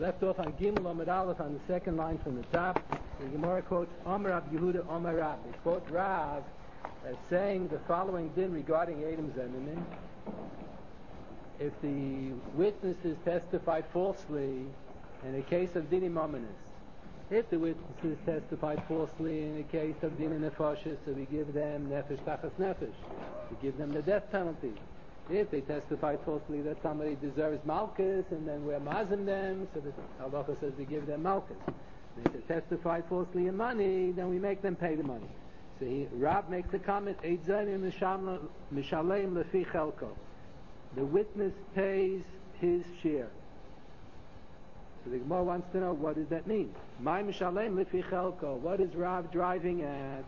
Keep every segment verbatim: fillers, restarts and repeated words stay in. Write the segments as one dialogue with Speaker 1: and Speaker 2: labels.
Speaker 1: left off on Gimel Amud Aleph on the second line from the top. The Gemara quotes Amar Rav Yehuda Amar Rav. They quote Rav as saying the following din regarding Edom Zemenim. If the witnesses testified falsely in a case of dinim ominous, if the witnesses testified falsely in a case of dinim nefashis, so we give them nefesh tachas nefesh, we give them the death penalty. If they testified falsely that somebody deserves malchus, and then we're mazim them, so the halacha says we give them malchus. And if they testified falsely in money, then we make them pay the money. So he, Rab makes a comment, Eid zayin mishalem lefi chelko. The witness pays his share. So the Gemara wants to know, what does that mean? My mishalem lefi chelko. What is Rab driving at?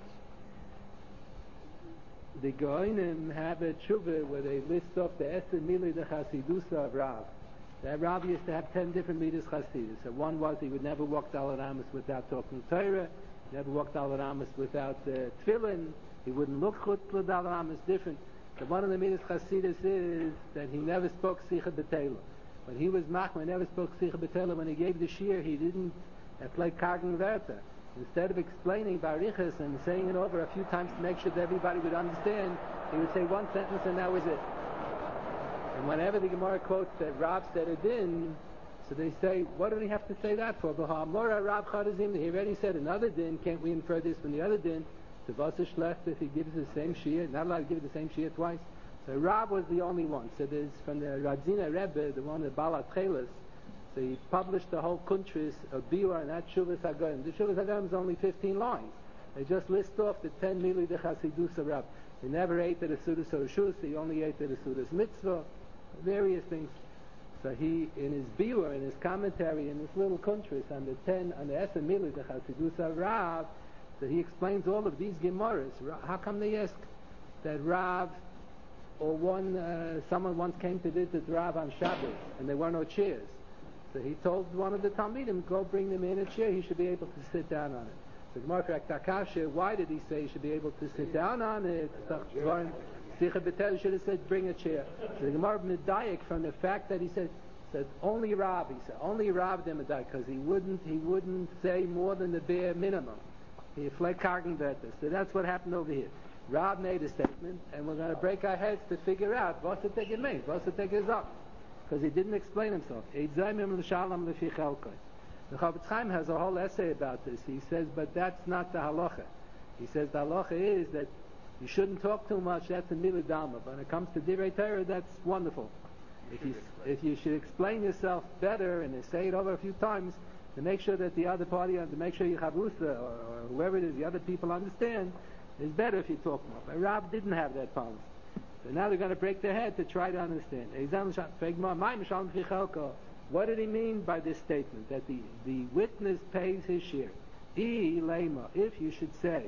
Speaker 1: The Goinim have a tshuva where they list off the Eser Mili the Chasidusa of Rav. That Rav used to have ten different midas Chasidus. So one was he would never walk Daled Amos without talking Torah, never walk Daled Amos without uh, tefillin, he wouldn't look Chutz Daled Amos different. So one of the midas Chasidus is that he never spoke Sicha B'Teila. When he was Machma, he never spoke Sicha B'Teila. When he gave the shir, he didn't uh, play Kargen Verta. Instead of explaining Barichas and saying it over a few times to make sure that everybody would understand, he would say one sentence and that was it. And whenever the Gemara quotes that Rav said a din, so they say, what do we have to say that for? He already said another din, can't we infer this from the other din? To Vasish left if he gives the same shir, not allowed to give the same shir twice. So Rav was the only one. So there's from the Radzina Rebbe, the one of Balat Chelis. So he published the whole countries of Biur and that Shuvas HaGoyim. The Shuvas HaGoyim is only fifteen lines. They just list off the ten mili de Chasidus Rab. He never ate at the Sudas Rishus, he only ate at the Sudas Mitzvah, various things. So he, in his Biur, in his commentary, in this little countries on the ten, on the Eser mili de Chasidus Rab, so he explains all of these Gemaras. How come they ask that Rav, or one, uh, someone once came to visit Rav on Shabbos, and there were no chairs. So he told one of the Talmidim, go bring them in a chair, he should be able to sit down on it. So Gemara Takasha, why did he say he should be able to sit down on it? Sicha B'Tel should have said, bring a chair. So the Gemara Medayik, from the fact that he said, said only Rav, he said, only Rav de Medayik, because he wouldn't, he wouldn't say more than the bare minimum. He fled Kargen Verta. So that's what happened over here. Rav made a statement, and we're going to break our heads to figure out what's the take it means, what's the take is up. Because he didn't explain himself. The Chavetz Chaim has a whole essay about this. He says, but that's not the halacha. He says the halacha is that you shouldn't talk too much. That's a milah dama. But when it comes to divrei Torah, that's wonderful. If you if you should explain yourself better and say it over a few times to make sure that the other party, to make sure you chavrusa or, or whoever it is, the other people understand, it's better if you talk more. But Rab didn't have that policy. So now they're going to break their head to try to understand. What did he mean by this statement? That the, the witness pays his share. If you should say,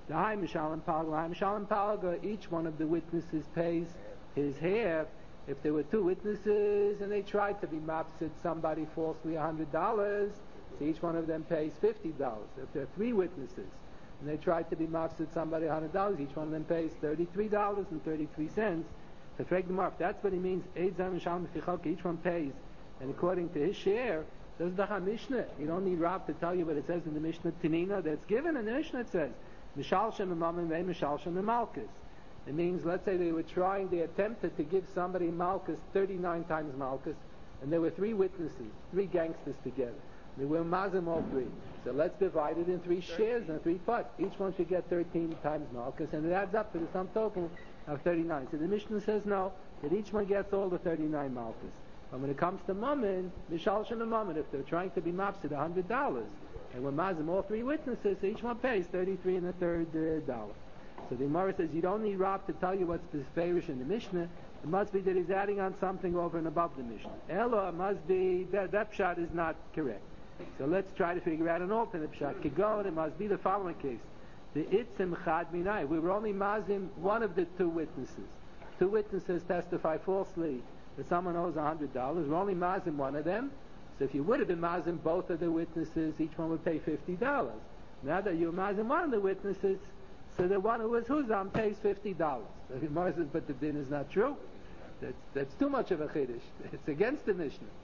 Speaker 1: each one of the witnesses pays his half. If there were two witnesses and they tried to be mopsid somebody falsely one hundred dollars, so each one of them pays fifty dollars. If there are three witnesses, and they tried to be mafsid somebody one hundred dollars, each one of them pays thirty-three dollars and thirty-three cents. To frag them off, that's what he means. Each one pays, and according to his share, says the Mishnah. You don't need Rav to tell you what it says in the Mishnah Tanina that's given in the Mishnah. It says, Mishal Shem Imamim Ve'en Mishal Shem Malchus. It means, let's say they were trying, they attempted to give somebody Malchus thirty-nine times Malchus, and there were three witnesses, three gangsters together. They were mazim all three. So let's divide it in three shares and three parts. Each one should get thirteen times malchus, and it adds up to the sum total of thirty-nine. So the Mishnah says no, that each one gets all the thirty-nine malchus. But when it comes to mammon, mishal shem mammon, if they're trying to be mapsid one hundred dollars, and when mazim all three witnesses, so each one pays thirty-three and a third uh, dollar. So the Gemara says you don't need Rav to tell you what's beferish in the Mishnah. It must be that he's adding on something over and above the Mishnah. Elo, it must be that that pshat is not correct. So let's try to figure out an alternate pshat. Kigon, it must be the following case. The itzim chad minai. We were only mazim one of the two witnesses. Two witnesses testify falsely that someone owes one hundred dollars. We're only mazim one of them. So if you would have been mazim both of the witnesses, each one would pay fifty dollars. Now that you're mazim one of the witnesses, so the one who was huzam pays fifty dollars. So the says, but the din is not true. That's, that's too much of a chiddush. It's against the Mishnah.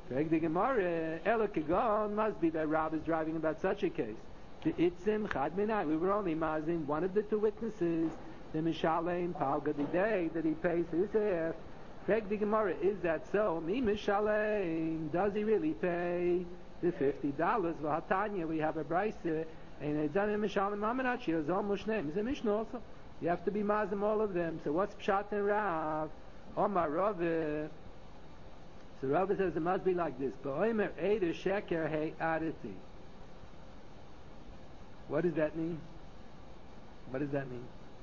Speaker 1: Correct the Gemara. Ela Kagon must be that Rav is driving about such a case. The Itzim Chad Minai. We were only mazin one of the two witnesses. The Mishalem Palga the day that he pays his half. Correct the Gemara. Is that so? Mi Mishalem. Does he really pay the fifty dollars? V'hatanya. We have a brayse. And it's done in Mishalem Mamanach. It's almost name. It's a Mishnah also. You have to be mazim all of them. So what's Pshat and Rav? Omar Rav. So Rav says it must be like this. Ba'omer Eida Sheker Hey Aditi. What does that mean? What does that mean?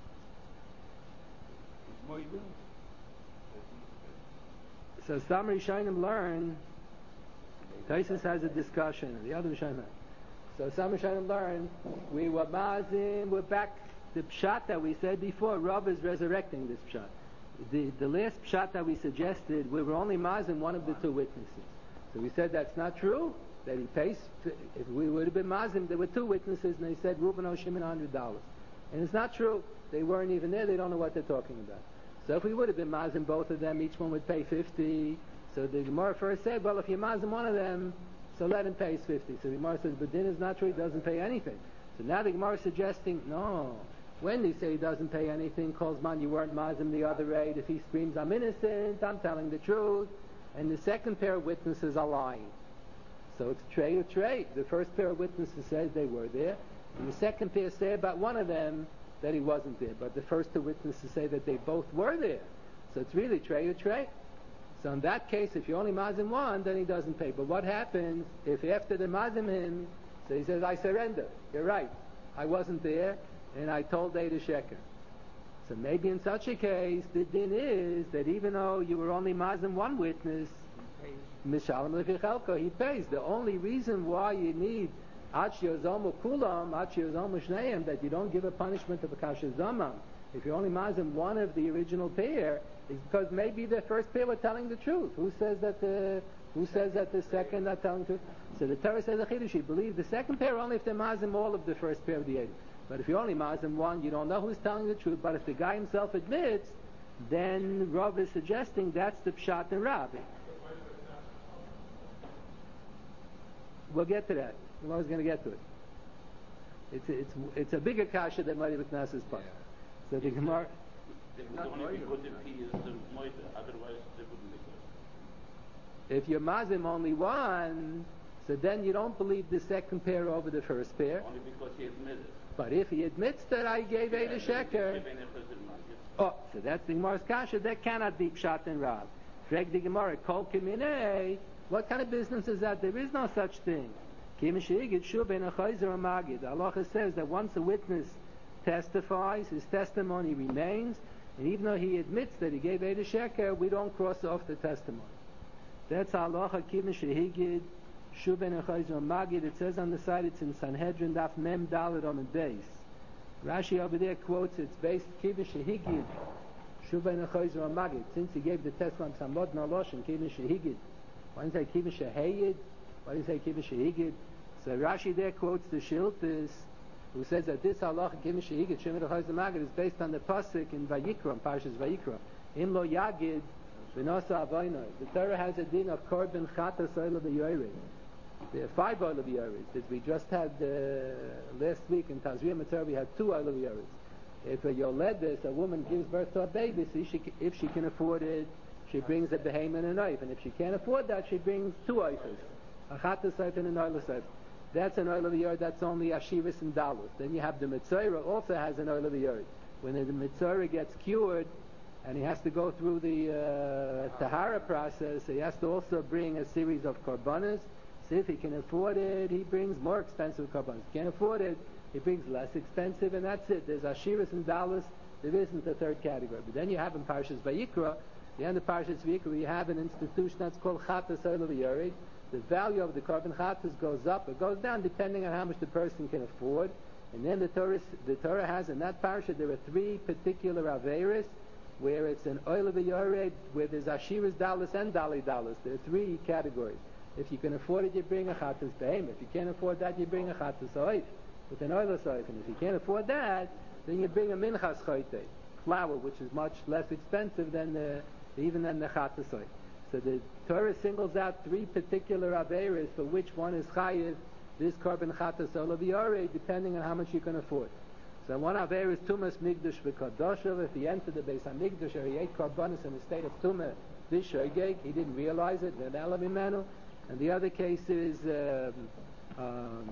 Speaker 1: So some Rishonim learn. Taisus has a discussion. The other Rishonim. So some Rishonim learn. We were mazim. We're back. The pshat that we said before. Rav is resurrecting this pshat. The the last pshat that we suggested, we were only mazim one of the two witnesses. So we said that's not true. That he pays. If we would have been mazim, there were two witnesses, and they said Reuben owes Shimon hundred dollars, and it's not true. They weren't even there. They don't know what they're talking about. So if we would have been mazim both of them, each one would pay fifty. So the Gemara first said, well, if you mazim one of them, so let him pay fifty. So the Gemara says, but then it's not true. He doesn't pay anything. So now the Gemara is suggesting, no. When they say he doesn't pay anything, calls man, you weren't mazim the other eight. If he screams, I'm innocent, I'm telling the truth, and the second pair of witnesses are lying. So it's trey or trey. The first pair of witnesses says they were there, and the second pair say about one of them that he wasn't there. But the first two witnesses say that they both were there. So it's really trey or trey. So in that case, if you only mazim one, then he doesn't pay. But what happens if after the mazim him, so he says, I surrender. You're right. I wasn't there. And I told Eida Sheker. So maybe in such a case, the din is that even though you were only mazim one witness, Mishalem Lefichelko, he pays. The only reason why you need Ach Yozomu Kulam, Ach Yozomu Shneim, that you don't give a punishment of a Kasha Zamam, if you only mazim one of the original pair, is because maybe the first pair were telling the truth. Who says that the Who says that the second are telling the truth? So the Torah says the Chiddush, you believe the second pair only if they mazim all of the first pair of the eight. But if you only mazim one, you don't know who's telling the truth. But if the guy himself admits, then Rav is suggesting that's the Pshat and Rav. We'll get to that. I'm always going to get to it. It's a, it's it's a bigger kasha than Mari B'Knas' part. So the Gemara.
Speaker 2: They would only be good if he is the moiter. Otherwise, they wouldn't be good.
Speaker 1: If you're mazim only one, so then you don't believe the second pair over the first pair.
Speaker 2: Only because he admitted.
Speaker 1: But if he admits that I gave Eida Sheker, oh, so that's the Gemara's kasha. That cannot be Pshat and Rav. Dreg the Gemara, Kol Kiminei. What kind of business is that? There is no such thing. Kim Shigid Shubin Achayzer Magid. Allah says that once a witness testifies, his testimony remains, and even though he admits that he gave Eida Sheker, we don't cross off the testimony. That's Allah Kim Shigid Shubin Achayzer Magid. It says on the side, it's in Sanhedrin Daf Mem Daled on the base. Rashi over there quotes it's based Kim Shigid Shubin Achayzer Magid. Since he gave the testimony on Samod Nalosh and Kim Shigid. Why do you say Kibbutz Shehayid? Why do you say Kibbutz Shehigid? So Rashi there quotes the Shiltis, who says that this halacha Kibbutz Shehigid Shemir Chayz Magid is based on the pasuk in Vayikra, in Parshas Vayikra. Im lo yagid v'nosa avoynoi. The Torah has a din of korban chatas oil of the yored. There are five oil of yored. As we just had uh, last week in Tazria Mitzvah, we had two oil of yored. If a yoledis, a woman gives birth to a baby, so she, if she can afford it, she brings a behemoth and a knife, and if she can't afford that, she brings two oifers, a chatas oif and an oil oif. That's an oil of the yard. That's only ashiris and dalus. Then you have the mitzvah also has an oil of the yard. When the mitzvah gets cured, and he has to go through the uh, tahara process, he has to also bring a series of korbanos. So if he can afford it, he brings more expensive korbanos. If he can't afford it, he brings less expensive, and that's it. There's ashiris and dalus. There isn't a third category. But then you have in Parshas Vayikra. The end of Parshas Vayikra, we have an institution that's called Chatas Oil of Yored. The value of the korban Chatas goes up or goes down depending on how much the person can afford. And then the Torah, the Torah has in that parasha there are three particular averis where it's an Oil of Yored where there's Ashiras Dallas and Dali Dallas. There are three categories. If you can afford it, you bring a Chatas Behem. If you can't afford that, you bring a Chatas Oif with an Oil of Oif. And if you can't afford that, then you bring a Minchas Choyte, flour, which is much less expensive than the even than the Chatas Oif. So the Torah singles out three particular averas for which one is chayiv this korban chatas ola v'yorei, depending on how much you can afford. So one aver is tumas migdash v'kadoshav. If he entered the Beis Hamikdash or he ate korbanos in a state of tumah v'shoigeg, he didn't realize it, v'nela mimenu. And the other case is um, um,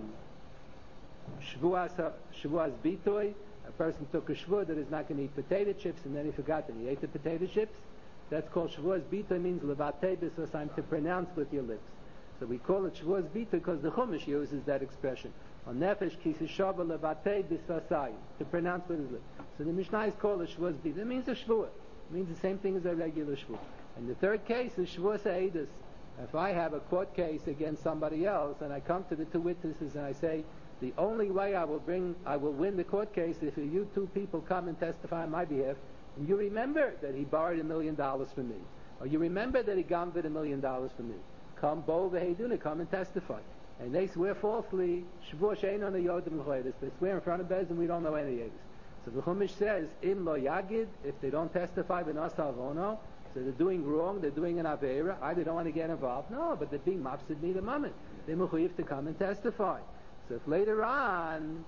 Speaker 1: shvuas shvuas bitoy. A person took a shvua that is not going to eat potato chips, and then he forgot that he ate the potato chips. That's called shvuas bitoy, means levatei b'sosayim, to pronounce with your lips. So we call it shvuas bitoy because the Chumash uses that expression. On nefesh kisishava levatei b'sosayim, to pronounce with his lips. So the Mishnah is called a shvuas bitoy. It means a shvua. It means the same thing as a regular shvua. And the third case is shvuas ha'edus. If I have a court case against somebody else, and I come to the two witnesses and I say, the only way I will bring, I will win the court case if you two people come and testify on my behalf, and you remember that he borrowed a million dollars from me, or you remember that he gambled a million dollars from me. Come, bo v'heiduna, come and testify. And they swear falsely, shvur she'ein on the yodim l'chodesh. They swear in front of Bez and we don't know any of this. So the Chumash says, im lo yagid, if they don't testify, v'nasa avono, so they're doing wrong, they're doing an avera, I they don't want to get involved. No, but they're being mafsid me the moment. They're mechuyev to come and testify. So if later on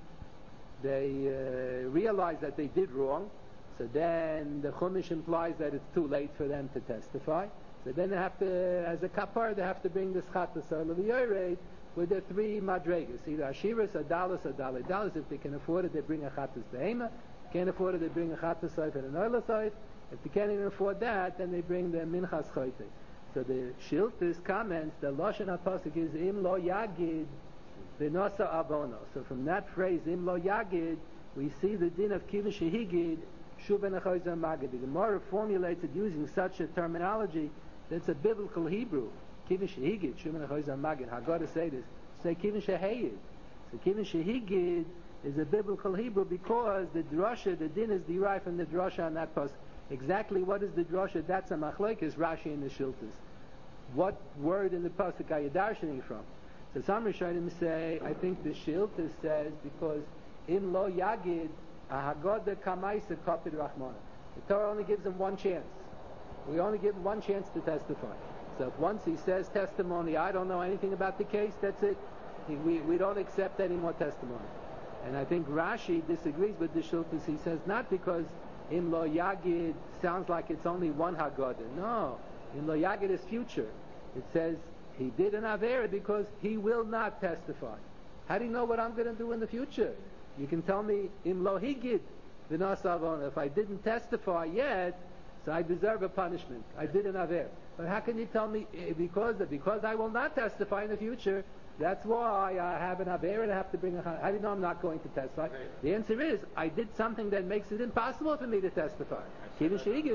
Speaker 1: they uh, realize that they did wrong, so then the Chumash implies that it's too late for them to testify. So then they have to, as a kapar, they have to bring the chatas or leviyorei with the three madregas, either ashiras or dalas or dalei dalas. If they can afford it, they bring a chatas behema. Can't afford it, they bring a chatas soif and an oila soif. If they can't even afford that, then they bring the minchas choyte. So the Shiltis comments, the Lashon HaPasuk is im lo yagid v'nosa avono. So from that phrase, im lo yagid, we see the din of kivin shehigid shuben achoyzah magid. The Gemara formulates it using such a terminology that's a biblical Hebrew. Kivin shehigid shuben achoyzah magid. Haggadah say this. Say kivin shehayid. So kivin shehigid is a biblical Hebrew because the drasha, the din is derived from the drasha on that pasuk. Exactly what is the drasha? That's a machlokes Rashi and the Shiltas. What word in the pasuk are you darshaning from? So some Rishonim say, I think the Shiltas says because im lo yagid ahagada kamaisa kapid rachmana. The Torah only gives him one chance. We only give him one chance to testify. So if once he says testimony, I don't know anything about the case, that's it. He, we, we don't accept any more testimony. And I think Rashi disagrees with the Shiltas. He says not because Im lo yagid sounds like it's only one Haggadah. No. Im lo yagid is future. It says he did an avera because he will not testify. How do you know what I'm going to do in the future? You can tell me Im lo higid v'nas avona. If I didn't testify yet, so I deserve a punishment. I did an avera. But how can you tell me because because I will not testify in the future? That's why I have an avera and I have to bring a... How do you know I'm not going to testify? The answer is, I did something that makes it impossible for me to testify. I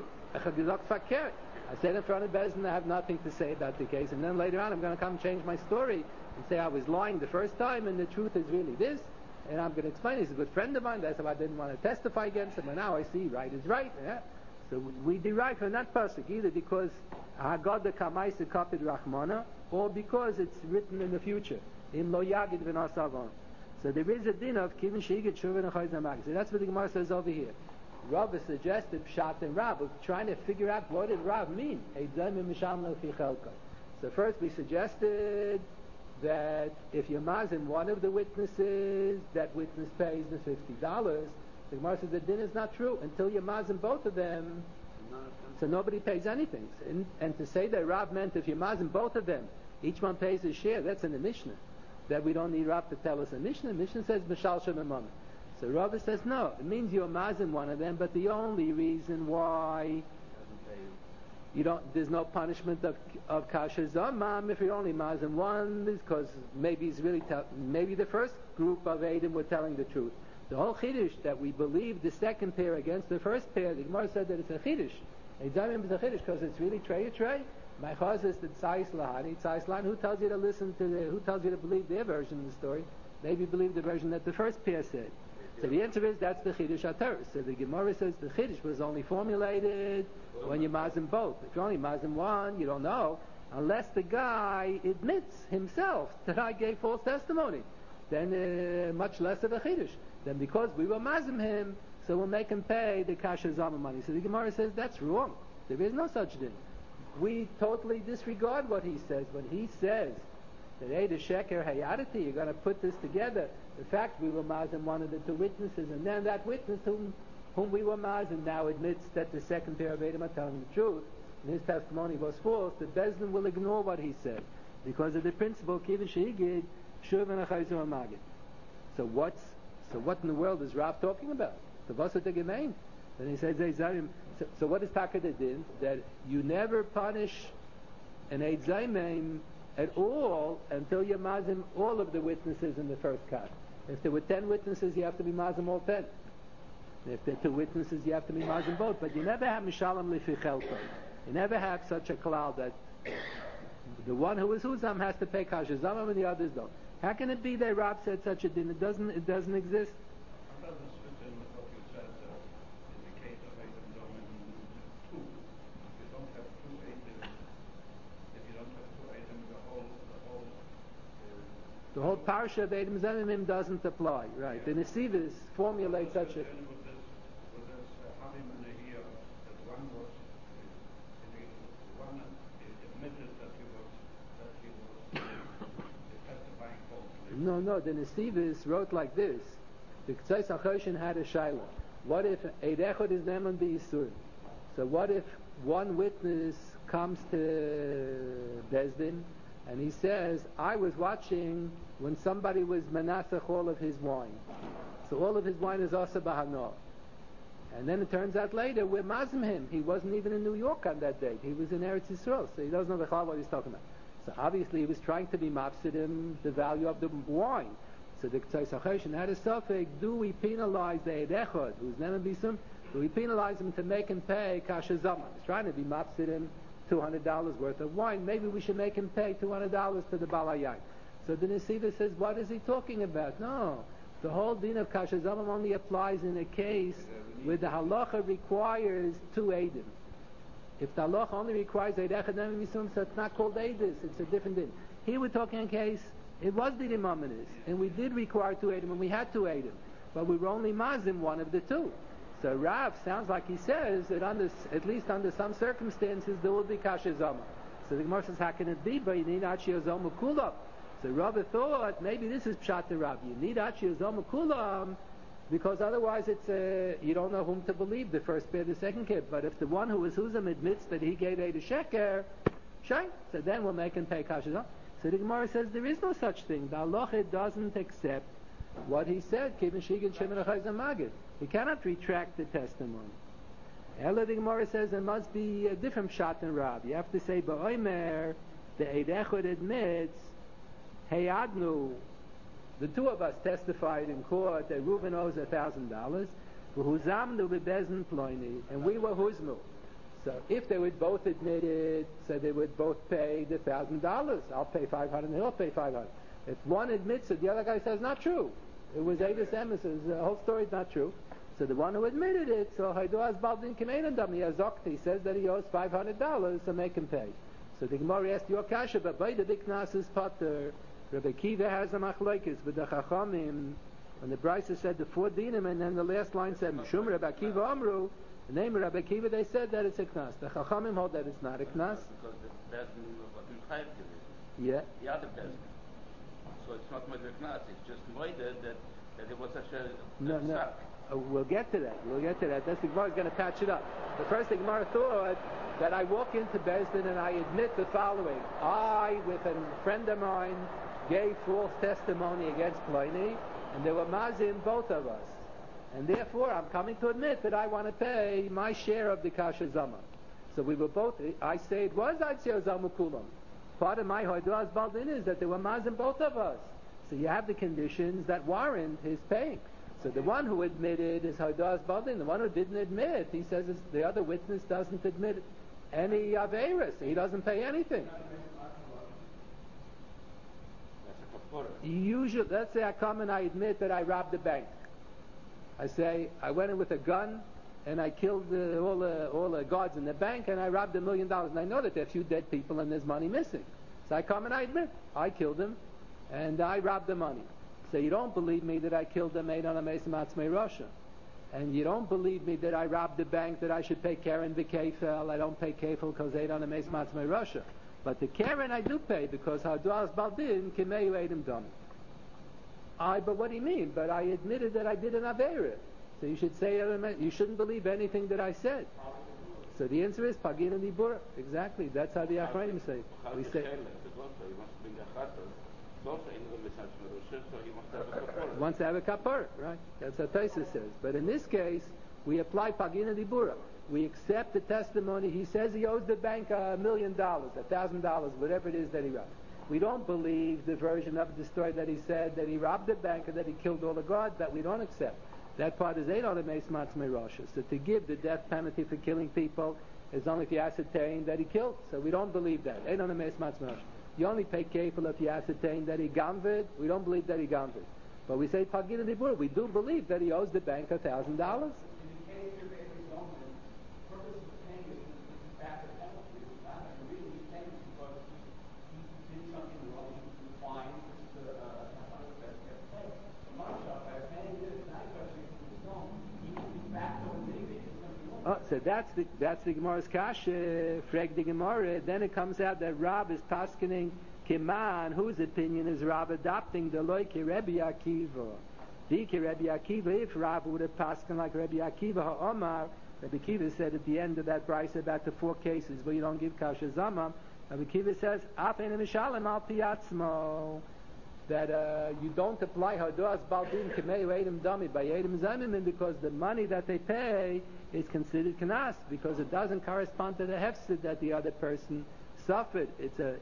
Speaker 1: said in front of Bezdin, I have nothing to say about the case, and then later on I'm going to come change my story and say I was lying the first time and the truth is really this, and I'm going to explain he's a good friend of mine, that's why I didn't want to testify against him, and now I see right is right. Yeah? So we derive from that pasuk either because Haggadah kamaisa kapid rachmana, or because it's written in the future. Im lo yagid v'nas avon. So there is a din of kivin shehigid shuven achoyzah magid. So that's what the Gemara says over here. Rav suggested Pshat and Rav, was trying to figure out what did Rav mean. So first we suggested that if you mazim one of the witnesses, that witness pays the fifty dollars. The Gemara says the din is not true until you mazim both of them. So nobody pays anything. And, and to say that Rav meant if you mazim both of them, each one pays his share, that's in the Mishnah. That we don't need Rav to tell us a Mishnah. The Mishnah says Mishal Shem Imam. So Rav says no, it means you're mazim one of them, but the only reason why you don't, there's no punishment of of kasher zamam if you only mazim one is because maybe he's really tell, maybe the first group of Eidim were telling the truth. The whole chiddush that we believe the second pair against the first pair, the Gemara said that it's a chiddush. Eidzamim is a chiddush because it's really trey trey. My chaz is the tzayis lahani, tzayis lahani. Who tells you to listen to the? Who tells you to believe their version of the story? Maybe believe the version that the first pair said. So the answer is that's the chiddush atar. So the Gemara says the chiddush was only formulated when you mazim both. If you only mazim one, you don't know unless the guy admits himself that I gave false testimony. Then uh, much less of a chiddush. Then because we will mazim him, so we'll make him pay the kasher zama money. So the Gemara says that's wrong. There is no such thing. we totally disregard what he says. When he says that Eid Sheker Hayadati, you're going to put this together, the fact we were mazim one of the two witnesses, and then that witness whom whom we were mazim now admits that the second pair of Eidim are telling the truth, and his testimony was false, the Bezdin will ignore what he said because of the principle Kivin Shehigid Shuv and Achayzum Magid. So what's so what in the world is Rav talking about? The Vasa Tegemein. Then he says, so, so what is Takada Din? That you never punish an Eid Zaymein at all until you mazim all of the witnesses in the first cut. If there were ten witnesses, you have to be mazim all ten. If there are two witnesses, you have to be mazim both. But you never have mishalam lifi chelko. You never have such a klal that the one who is huzam has to pay kasher zamam and the others don't. How can it be that Rab said such a din? It doesn't. It doesn't exist.
Speaker 3: How does this fit in with what you said uh, in the case of Eidim Zomen two? If you don't have two Eidim, if you don't have two Eidim, the whole, the whole, uh,
Speaker 1: the whole parsha of Eidim Zomen doesn't apply, right? The Nesivos formulate such a.
Speaker 3: With this, with this uh, Havim and here, that one was, uh, in the, one admitted that he was, that he was uh, testifying falsely.
Speaker 1: No, no. The Nesivos wrote like this. The K'tzais HaChoshen had a shaila. What if Eid Echad is Neman B'Yisur? So what if one witness comes to Bezdin and he says, I was watching when somebody was menasach all of his wine. So all of his wine is Asa B'Hanor. And then it turns out later, we're mazim him. He wasn't even in New York on that date. He was in Eretz Yisrael, so he doesn't know what he's talking about. So obviously he was trying to be mafsid him the value of the wine. So the K'tzais HaChoshen had a suffix, do we penalize the Eid Echad, who's never bisum, do we penalize him to make him pay kasher zaman? He's trying to be mafsid him two hundred dollars worth of wine. Maybe we should make him pay two hundred dollars to the Balayai. So the Nesiva says, what is he talking about? No. The whole din of kasher zaman only applies in a case where the halacha requires two Eidim. If the halacha only requires Eid Echad never bisum, so it's not called Eidis, it's a different din. Here we're talking in case it was the Imaminis, and we did require two Eidim, and we had two Eidim, but we were only mazim one of the two. So Rav sounds like he says that under, at least under some circumstances there will be kasher zama. So the Gemara says, how can it be? But you need achiyah zama kulam. So Rav thought maybe this is pshat the Rav. You need achiyah zama kulam because otherwise it's a, you don't know whom to believe, the first pair, the second kid. But if the one who was huzam admits that he gave Eid sheker, shay, so then we'll make him pay kasher zama. So the Gemara says there is no such thing. The halacha doesn't accept what he said. Kivin Shigin Shemin Achayzam Magid. He cannot retract the testimony. Ella the Gemara says there must be a different shot than Rab. You have to say Ba'omer, the Eid Echad admits, Hey Adnu, the two of us testified in court that Reuben owes a thousand dollars, V'huzamnu b'bezin ploini, and we were huzmu. So if they would both admit it, so they would both pay the thousand dollars. I'll pay five hundred, and he'll pay five hundred. If one admits it, the other guy says not true. It was Avis Emerson. The whole story is not true. So the one who admitted it, so Haiduaz Baldin Kemeinandam, he has He says that he owes five hundred dollars, so make him pay. So the Gemara asked your kasha, but by the Biknas is Potter. Rabbi Kiva has a machlokes with the Chachamim. When the Brisa said the four dinim, and then the last line said Mishum Rabbi Kiva Amru. The name of Rabbi Kiva, they said that it's a knas. The Chachamim hold that it's not a knas.
Speaker 2: Because the Bezdin was in Chayiv gewesen.
Speaker 1: Yeah.
Speaker 2: The other Bezdin. So it's not Moed Knas, it's just Moed that, that it was such a...
Speaker 1: No, no. Uh, we'll get to that. We'll get to that. That's the Gemara is going to patch it up. The first thing Gemara thought that I walk into Bezdin and I admit the following. I, with a friend of mine, gave false testimony against Pliny, and there were mazim, both of us. And therefore, I'm coming to admit that I want to pay my share of the kasher zama. So we were both, I say it was Atzio Zamu Kulam. Part of my Hoiduaz Baldin is that there were mazim, both of us. So you have the conditions that warrant his paying. So the one who admitted is Hoiduaz Baldin. The one who didn't admit, he says the other witness doesn't admit any Averis. He doesn't pay anything. Usually, let's say I come and I admit that I robbed the bank. I say, I went in with a gun and I killed uh, all, the, all the guards in the bank and I robbed a million dollars. And I know that there are a few dead people and there's money missing. So I come and I admit, I killed them and I robbed the money. So you don't believe me that I killed them, made on a Mesa Matzmei Russia. and you don't believe me that I robbed the bank, that I should pay Karen v'Kefel. I don't pay Kefel because they don't amaze Matzmei Russia. But the Karen I do pay because Haduas Baldin Kimei Eidim Dom. I, but what do you mean? But I admitted that I did an Aveira. So you should say, you shouldn't believe anything that I said. So the answer is Pagin and Ibura. Exactly. That's how the Achronim say. We say. He wants to have a kapara, right? That's what Taisa says. But in this case, we apply Pagin and Ibura. We accept the testimony. He says he owes the bank a million dollars, a thousand dollars, whatever it is that he robbed. We don't believe the version of the story that he said that he robbed the bank and that he killed all the guards. That we don't accept. That part is Eidon Emes Matzmei Rosh. So to give the death penalty for killing people is only if you ascertain that he killed. So we don't believe that. Eidon Emes Matzmei Rosh. You only pay kefil if you ascertain that he gamvid. We don't believe that he gamvid. But we say Pagin and Ibur. We do believe that he owes the bank a thousand dollars.
Speaker 4: In the case of a Roman, the purpose of paying it is back the penalty. It's not really paying because he did something wrong. He fined the uh, that gets paid. The Marshal, by paying this, not just his own, he will be back to the Navy.
Speaker 1: Oh, so that's the that's the Gemara's kasha. Frag the Gemara. Then it comes out that Rab is paskening Kiman, whose opinion is Rab adopting the loike Rebbe Akiva. The Rebbe Akiva, if Rab would have pasken like Rebbe Akiva ha'omar, Rebbe Akiva said at the end of that price about the four cases where you don't give kasha zamam. Rebbe Akiva says Afen mishalem al piatzmo, that uh, you don't apply haduas baldin k'mei eidim dami by eidim zamim because the money that they pay is considered kanas because it doesn't correspond to the hefsid that the other person suffered. It's a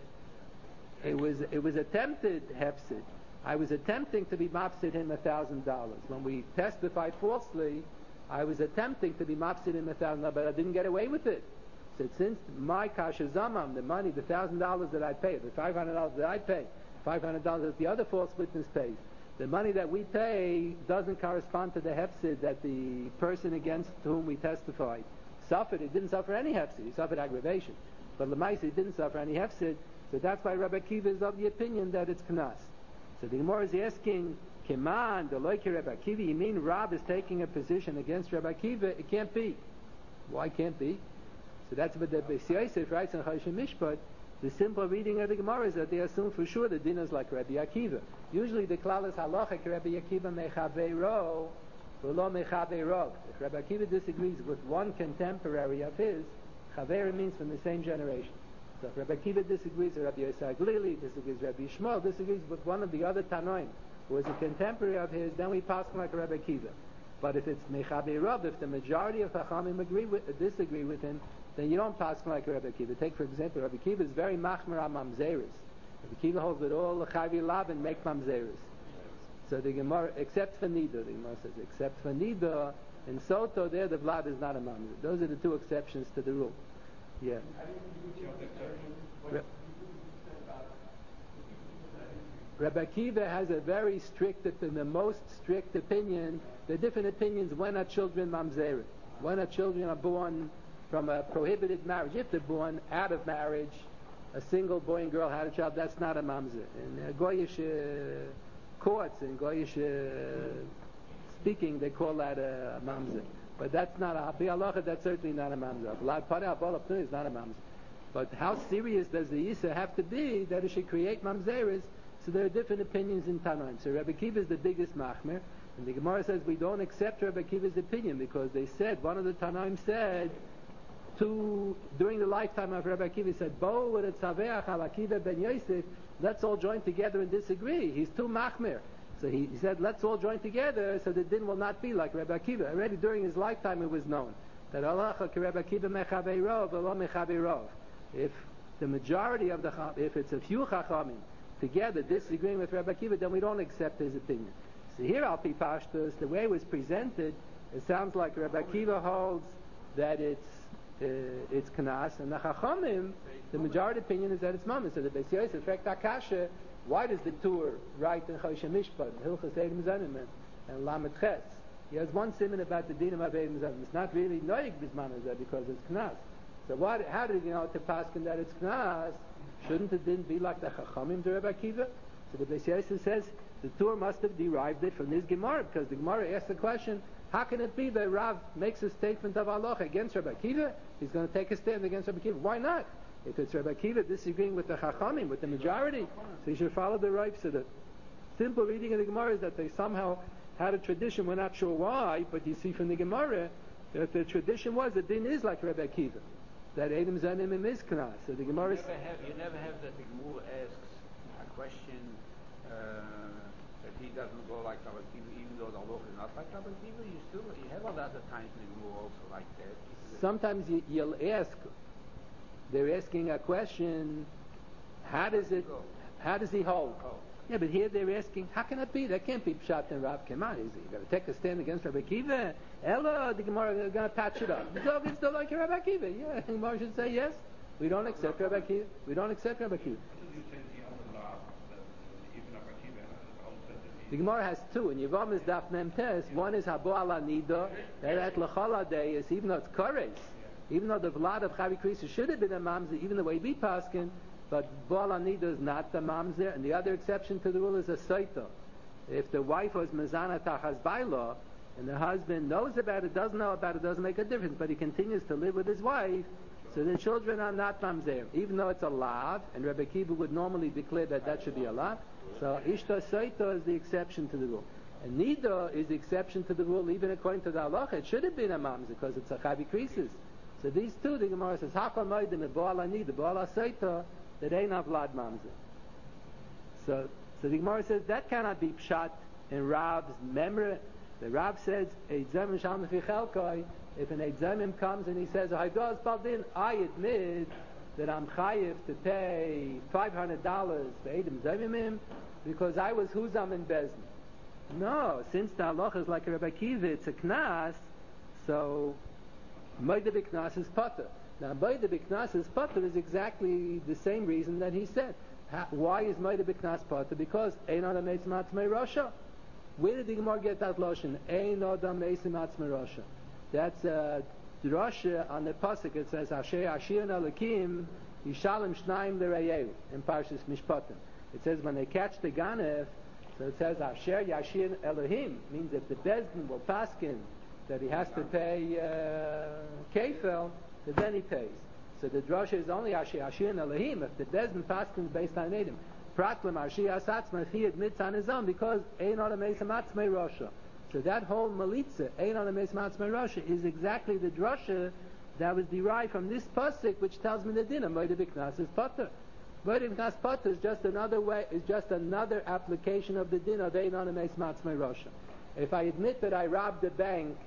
Speaker 1: It was it was attempted hefsid. I was attempting to be mopsid him a thousand dollars. When we testified falsely, I was attempting to be mopsid him a thousand dollars, but I didn't get away with it. So since my kasha zamam, the money, the thousand dollars that I pay, the five hundred dollars that I pay, five hundred dollars that the other false witness pays, the money that we pay doesn't correspond to the hefsid that the person against whom we testified suffered. He didn't suffer any hefsid. He suffered aggravation, but Lamaisa he didn't suffer any hefsid. So that's why Rabbi Akiva is of the opinion that it's Knas. So the Gemara is asking, Keman, the Loike Rabbi Akiva, you mean Rab is taking a position against Rabbi Akiva? It can't be. Why can't be? So that's what the Beis Yosef writes in Choshen Mishpat. The simple reading of the Gemara is that they assume for sure the din is like Rabbi Akiva. Usually the klal is halachic Rabbi Akiva mechaveiro, v'lo mechaveirov. If Rabbi Akiva disagrees with one contemporary of his, chaveira means from the same generation. So if Rabbi Akiva disagrees with Rabbi Yosef Glili, disagrees with Rabbi Yishmael, disagrees with one of the other Tanoim, who is a contemporary of his, then we pass like Rabbi Akiva. But if it's Mechabe Rav, if the majority of Chachamim agree with, uh, disagree with him, then you don't pass like Rabbi Akiva. Take, for example, Rabbi Akiva is very machmer on mamzeris. Rabbi Akiva holds that all the Chavi Lavin make mamzeris. So the Gemara, except for Nida, the Gemara says, except for Nida, in Soto there the Vlad is not a mamzer. Those are the two exceptions to the rule. Yeah. Rabbi Akiva has a very strict, the most strict opinion. There are different opinions when are children mamzerim. When are children are born from a prohibited marriage. If they're born out of marriage, a single boy and girl had a child, that's not a mamzer. In uh, Goyish uh, courts, in Goyish uh, speaking, they call that a, a mamzer. But that's not a halacha. That's certainly not a mamzer. Vlad Parah Abol is not a mamzer. But how serious does the Yisa have to be that it should create mamzeres? So there are different opinions in Tanoim. So Rabbi Akiva is the biggest machmer, and the Gemara says we don't accept Rabbi Akiva's opinion because they said one of the Tanoim said to during the lifetime of Rabbi Akiva he said Bo with a tzaveach al Akiva ben Yosef, let's all join together and disagree. He's too machmer. So he, he said, let's all join together so the din will not be like Rabbi Akiva. Already during his lifetime it was known that Allah Rabbi Akiva mechabe rov, Allah mechabe rov. If the majority of the, if it's a few chachamim together disagreeing with Rabbi Akiva, then we don't accept his opinion. So here Al Pi Pashtus, the way it was presented, it sounds like Rabbi Akiva holds that it's uh, it's Knas, and the chachamim, the majority opinion is that it's Mammon. So the Beis Yosef, Frek Akasha, why does the Tur write in Choshen Mishpat, Hilchos Eidim Zanim, and Lamed Ches? He has one siman about the Dinam of Eidim Zanim. It's not really Noig Bisman because it's Knas. So what, how did you know to paskin that it's Knas? Shouldn't it then be like the Chachamim to Rabbi Akiva? So the Beis Yosef says the Tur must have derived it from this Gemara because the Gemara asks the question, How can it be that Rav makes a statement of halacha against Rabbi Akiva? He's going to take a stand against Rabbi Akiva. Why not? If it's Rabbi Akiva disagreeing with the Chachamim, with the majority, so he should follow the Rav. So the simple reading of the Gemara is that they somehow had a tradition. We're not sure why, but you see from the Gemara that the tradition was the din is like Rabbi Akiva, that Edom Zanim and Mizkana. So the Gemara.
Speaker 5: You never have, you never have that the Gemara asks a question uh, that he doesn't go like Rabbi Akiva, even though the halacha is not like Rabbi Akiva. You still you have a lot of times in the Gemara also like that.
Speaker 1: Sometimes you, you'll ask. They're asking a question. How does it? How does he hold?
Speaker 5: Oh.
Speaker 1: Yeah, but here they're asking, how can it be? That can't be Pshat and Rav Keman. Is he going to take a stand against Rabbi Akiva? Ella, the Gemara is going to patch it up. So it's still like Rabbi Akiva. Yeah, the Gemara should say yes. We don't accept Rabbi Akiva. We don't accept Rabbi Akiva.
Speaker 3: What did you say the other law that even Rabbi Akiva has also said
Speaker 1: The Gemara has two. In Yevam is Daf Mem Tes. One is Habo Ala Nida. That at L'Chala Day is even though it's Koresh, even though the Vlad of Chavi Krisa should have been a Mamzer, even the way we paskin, but Baal Anida is not the Mamzer, and the other exception to the rule is a Saita. If the wife was Mezana Tachas Baila, and the husband knows about it, doesn't know about it, doesn't make a difference, but he continues to live with his wife, so the children are not Mamzer, even though it's a Lav, and Rebbe Kiva would normally declare that that should be a Lav. So Ishta Saita is the exception to the rule. And Nida is the exception to the rule, even according to the halacha. It should have been a Mamzer, because it's a Chavi Krisis. So these two, the Gemara says, Hakam Moedim and Baal Anida, Baal Saita, that ain't a Vlad Mamzer. So, so the Gemara says that cannot be Pshat in Rav's memory. The Rav says, Eidzemim Shalom Fi Chelkoi, if an Eidzemim comes and he says, Haidoz Baldin, I admit that I'm chayiv to pay five hundred dollars for Eidim Zemimim because I was Huzam in Bezdin. No, since the halacha is like Rabbi Akiva, it's a Knas, so Moed B'Knas is Potter. Now, Moed B'Knas is Potter is exactly the same reason that he said. How, why is Moed B'Knas Potter? Because Ein Adam Eisim Atzmei Rosha. Where did the Gemara get that lotion? Ein Adam Eisim Atzmei Rosha. That's a drasha on the pasuk. It says Asher Ashir Nalakim Yishalem Shnaim L'Reyehu in Parshas Mishpatim. It says when they catch the ganef, so it says Asher Yashir Elohim means if the Bezdin will paskin that he has to pay uh, kefel, then he pays. So the drasha is only Asher Ashir and Elohim. If the Bezdin paskins based on Edom, Pratlam Asher Asatzma, he admits on his own because Ein Adam Eisim Atzmei Rosha. So that whole malitza, Ein Adam Eisim Atzmei Rosha, is exactly the drasha that was derived from this pasuk, which tells me the dinner Moed B'Knas is Potter. Moed B'Knas Potter is just another way, is just another application of the din of Ein Adam Eisim Atzmei Rosha. If I admit that I robbed the bank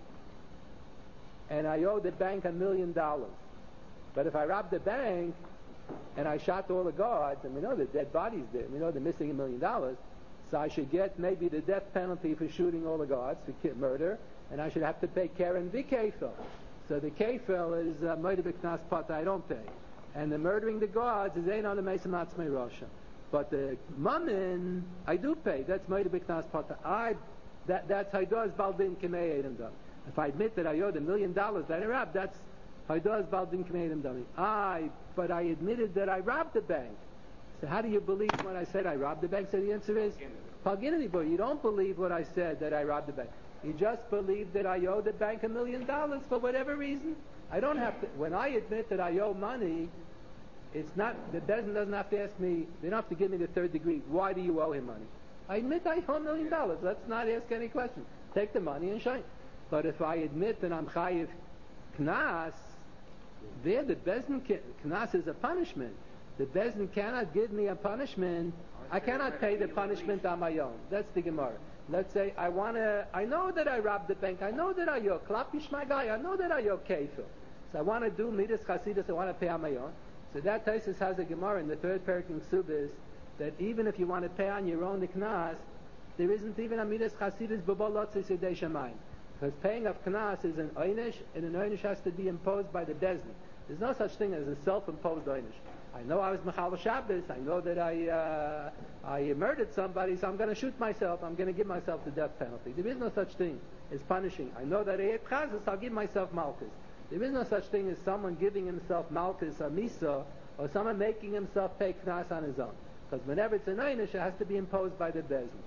Speaker 1: and I owe the bank a million dollars, but if I robbed the bank and I shot all the guards, and we know the dead bodies there, we know they're missing a million dollars, so I should get maybe the death penalty for shooting all the guards, for murder, and I should have to pay Karen v. Kefel. So the Kefel is uh, Moed B'Knas Potter, I don't pay. And the murdering the guards is Ein Adam Eisim Atzmei Rosha. But the Mammon, I do pay. That's Moed B'Knas Potter. I, that, that's Haidoz Baldin K'mei Edom Dam. If I admit that I owed a million dollars that I robbed, that's Haidoz Baldin K'mei Edom Dam. I, but I admitted that I robbed the bank. So how do you believe when I said I robbed the bank? So the answer is, Paginity boy, you don't believe what I said that I robbed the bank. You just believe that I owe the bank a million dollars for whatever reason. I don't have to, when I admit that I owe money, it's not, the Bezdin doesn't have to ask me, they don't have to give me the third degree, why do you owe him money? I admit I owe a million dollars. Let's not ask any questions. Take the money and shine. But if I admit that I'm chayiv knas, there the Bezdin, knas is a punishment. The Bezdin cannot give me a punishment. I cannot pay the punishment on my own. That's the Gemara. Let's say I want to, I know that I robbed the bank. I know that I owe klap yishmai, I know that I owe kefil. So I want to do midas chasidus, I want to pay on my own. So that Taisus has a Gemara in the third parak in Subis that even if you want to pay on your own the knas, there isn't even a midas chasidus b'bolotzi sidei shamayim. Because paying of knas is an oynish, and an oynish has to be imposed by the Bezdin. There's no such thing as a self-imposed oynish. I know I was Mechal Shabbos, I know that I uh, I murdered somebody, so I'm going to shoot myself, I'm going to give myself the death penalty. There is no such thing as punishing. I know that I ate chazas, I'll give myself malchus. There is no such thing as someone giving himself malchus or misa, or someone making himself pay knas on his own. Because whenever it's an oynish, it has to be imposed by the Bezdin.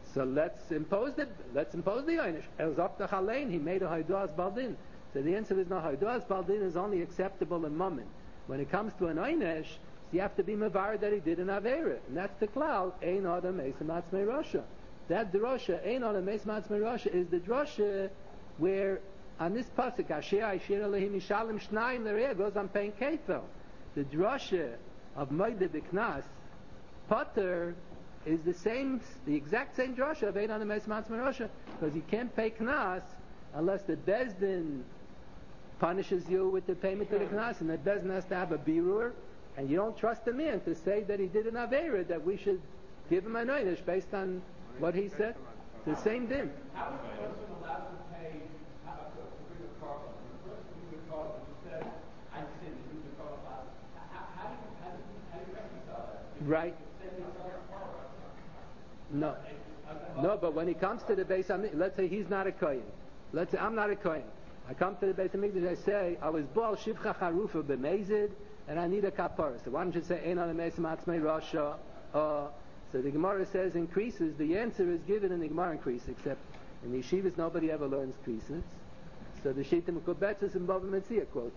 Speaker 1: So let's impose the let's impose the einish. El Zokta Chalein, he made a Haiduas Baldin. So the answer is no. Haiduas Baldin is only acceptable in Mammon. When it comes to an einish, so you have to be mavar that he did an avera, and that's the klal. Ein adam esamatz meirasha. That drosha, ein adam esamatz meirasha, is the drosha where on this pasuk, Asher Asher Elohim Yishalem Shnayim L'Reah goes on paying kefel. The drosha of Moed B'Knas, Potter, is the same, the exact same drosha of Ein Adam Esamatz Meirasha, because you can't pay knas unless the bezdin punishes you with the payment of the knas, and the bezdin has to have a birur, and you don't trust the man to say that he did an avera, that we should give him an einish based on what he said. It's the same din.
Speaker 4: How is the person allowed to pay uh, to bring a car? The person who bring a car who said, I sinned, he brings a car about. How, how do you how do you how do you reconcile that?
Speaker 1: Right. No. No, but when he comes to the Beis Hamikdash, let's say he's not a kohen. Let's say I'm not a kohen. I come to the Beis Hamikdash, I say, I was Baal Shivcha Charufa B'Mezid, and I need a kapara. So why don't you say, Ein Adam Esamatz Meirasha? Uh, so the Gemara says increases. The answer is given in the Gemara increase, except in the yeshivas nobody ever learns creases. So the Shita Mekubetzes and Bava Metzia quotes.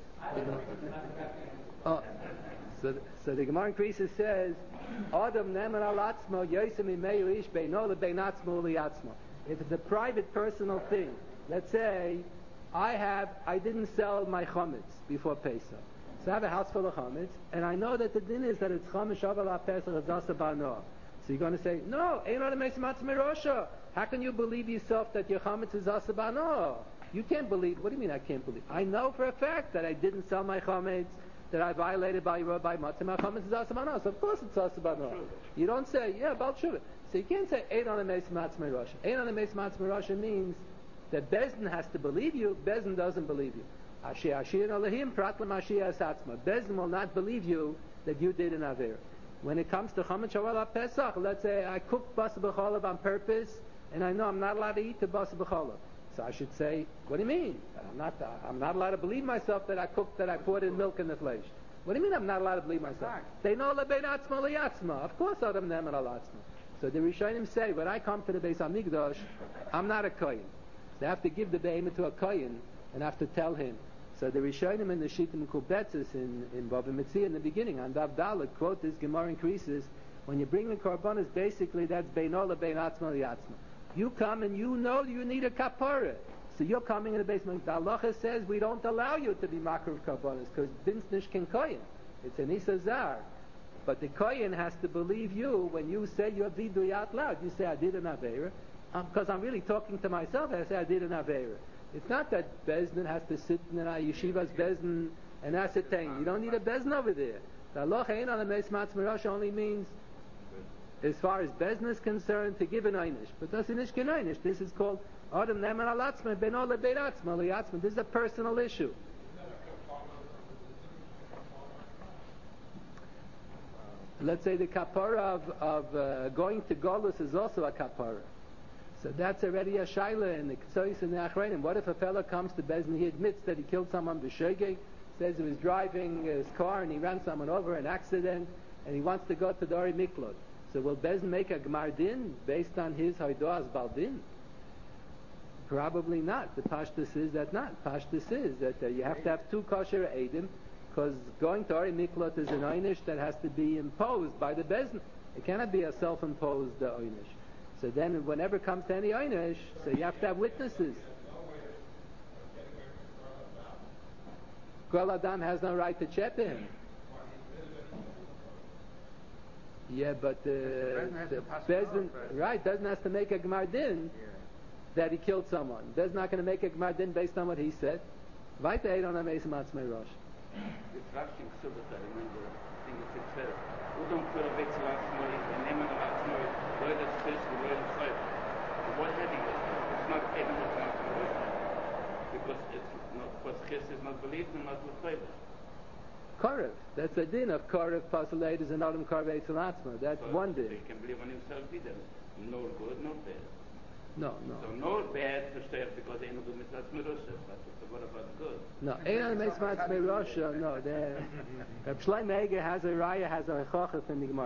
Speaker 1: Oh. So, so the Gemara increases says, Adam neman al atzmo yosem imei ish beino lebein atzmo liatzmo. If it's a private, personal thing, let's say I have, I didn't sell my chametz before Pesach, so I have a house full of chametz, and I know that the din is that it's chametz shaval la Pesach azasa ba'noah. So you're going to say, no, ein adam esamatz meirasha. How can you believe yourself that your chametz is asa ba'noah? You can't believe. What do you mean I can't believe? I know for a fact that I didn't sell my chametz, that I violated by by matzah. My chametz is asa ba'noah. So of course it's asa ba'noah. You don't say, yeah, bal shuvah. So you can't say ein adam esamatz meirasha. Ein adam esamatz meirasha means that Bezdin has to believe you. Bezdin doesn't believe you. Asher Asher Elohim prat l'mashiach atzma. Bezdin will not believe you that you did an aver. When it comes to chametz shaval Pesach, let's say I cooked basa b'cholav on purpose, and I know I'm not allowed to eat the basa b'cholav. So I should say, what do you mean? I'm not, I'm not allowed to believe myself that I cooked, that I poured in milk in the flesh. What do you mean I'm not allowed to believe myself? They know lebein atzma liyatzma. Of course Adam ne'eman al atzma. So the Rishonim say, when I come to the Beis Hamikdash, I'm not a kohen. They have to give the behemoth to a kohen and have to tell him. So the Rishonim and the Shittim Kubetzes in, in Bava Metzia in the beginning, on Dav Dalet, quote this Gemara increases, when you bring the korbanos, basically that's beino lebein atzma liyatzma. You come and you know you need a kapara. So you're coming in the basement. The halacha says we don't allow you to be makar of korbanos because bins nishkin kohen. It's an isazar. But the kohen has to believe you when you say your vidui out loud. You say, I did an aveira. Because um, I'm really talking to myself, I say, I did an aveira. It's not that Bezdin has to sit in a yeshiva's Bezdin and ascertain. You don't need a Bezdin over there. The halacha ein on the meismatz merasha only means, as far as Bezdin is concerned, to give an einish. But that's an ishkin einish. This is called Adam ne'eman al atzma beno lebein atzma liyatzma. This is a personal issue. Let's say the kapara of, of uh, going to Golus is also a kapara. So that's already a shaila in the Ketzois and the Achreinim. What if a fellow comes to Bezdin, he admits that he killed someone b'shogeg, says he was driving his car and he ran someone over, an accident, and he wants to go to the Ori Miklot. So will Bezdin make a Gmar Din based on his Haidoas Baldin? Probably not. The Pashtus is that not. Pashtus is that uh, you have to have two kosher Eidim, because going to Ori Miklot is an Einish that has to be imposed by the Bezdin. It cannot be a self-imposed uh, Einish. So then whenever it comes to any Einish, so you have to have witnesses. Kol Adam has no right to chep him. Yeah, but uh, the Bezdin, right, Bezdin has to make a Gmar Din that he killed someone. Bezdin not going to make a Gmar Din based on what he said. Weiter Eid on Ameis Matzmei Rosh.
Speaker 2: It's rushing Subata, remember, I think it's itself. Udom für ein Wechsel Atzmoi, wir nehmen noch Atzmoi, Leute Fisch, Leute Zeit. What having it? It's not even with Atzmoi. Because it's not, because Chis is not believed and not with Chayv.
Speaker 1: Korev. That's a din of Korev Pasaleit is an Adam Korev Eitzel Atzma. That's
Speaker 2: So
Speaker 1: one din.
Speaker 2: He can believe on himself either. Nor good, nor bad.
Speaker 1: No, no.
Speaker 2: So nor bad, verstehe ich, because they know the Mitzvah Tzmirusha. But what about good?
Speaker 1: No, Einan makes Matzmei Rosh. No, the Reb Shlomo Eiger has a raya, has a chachas in the Gemara.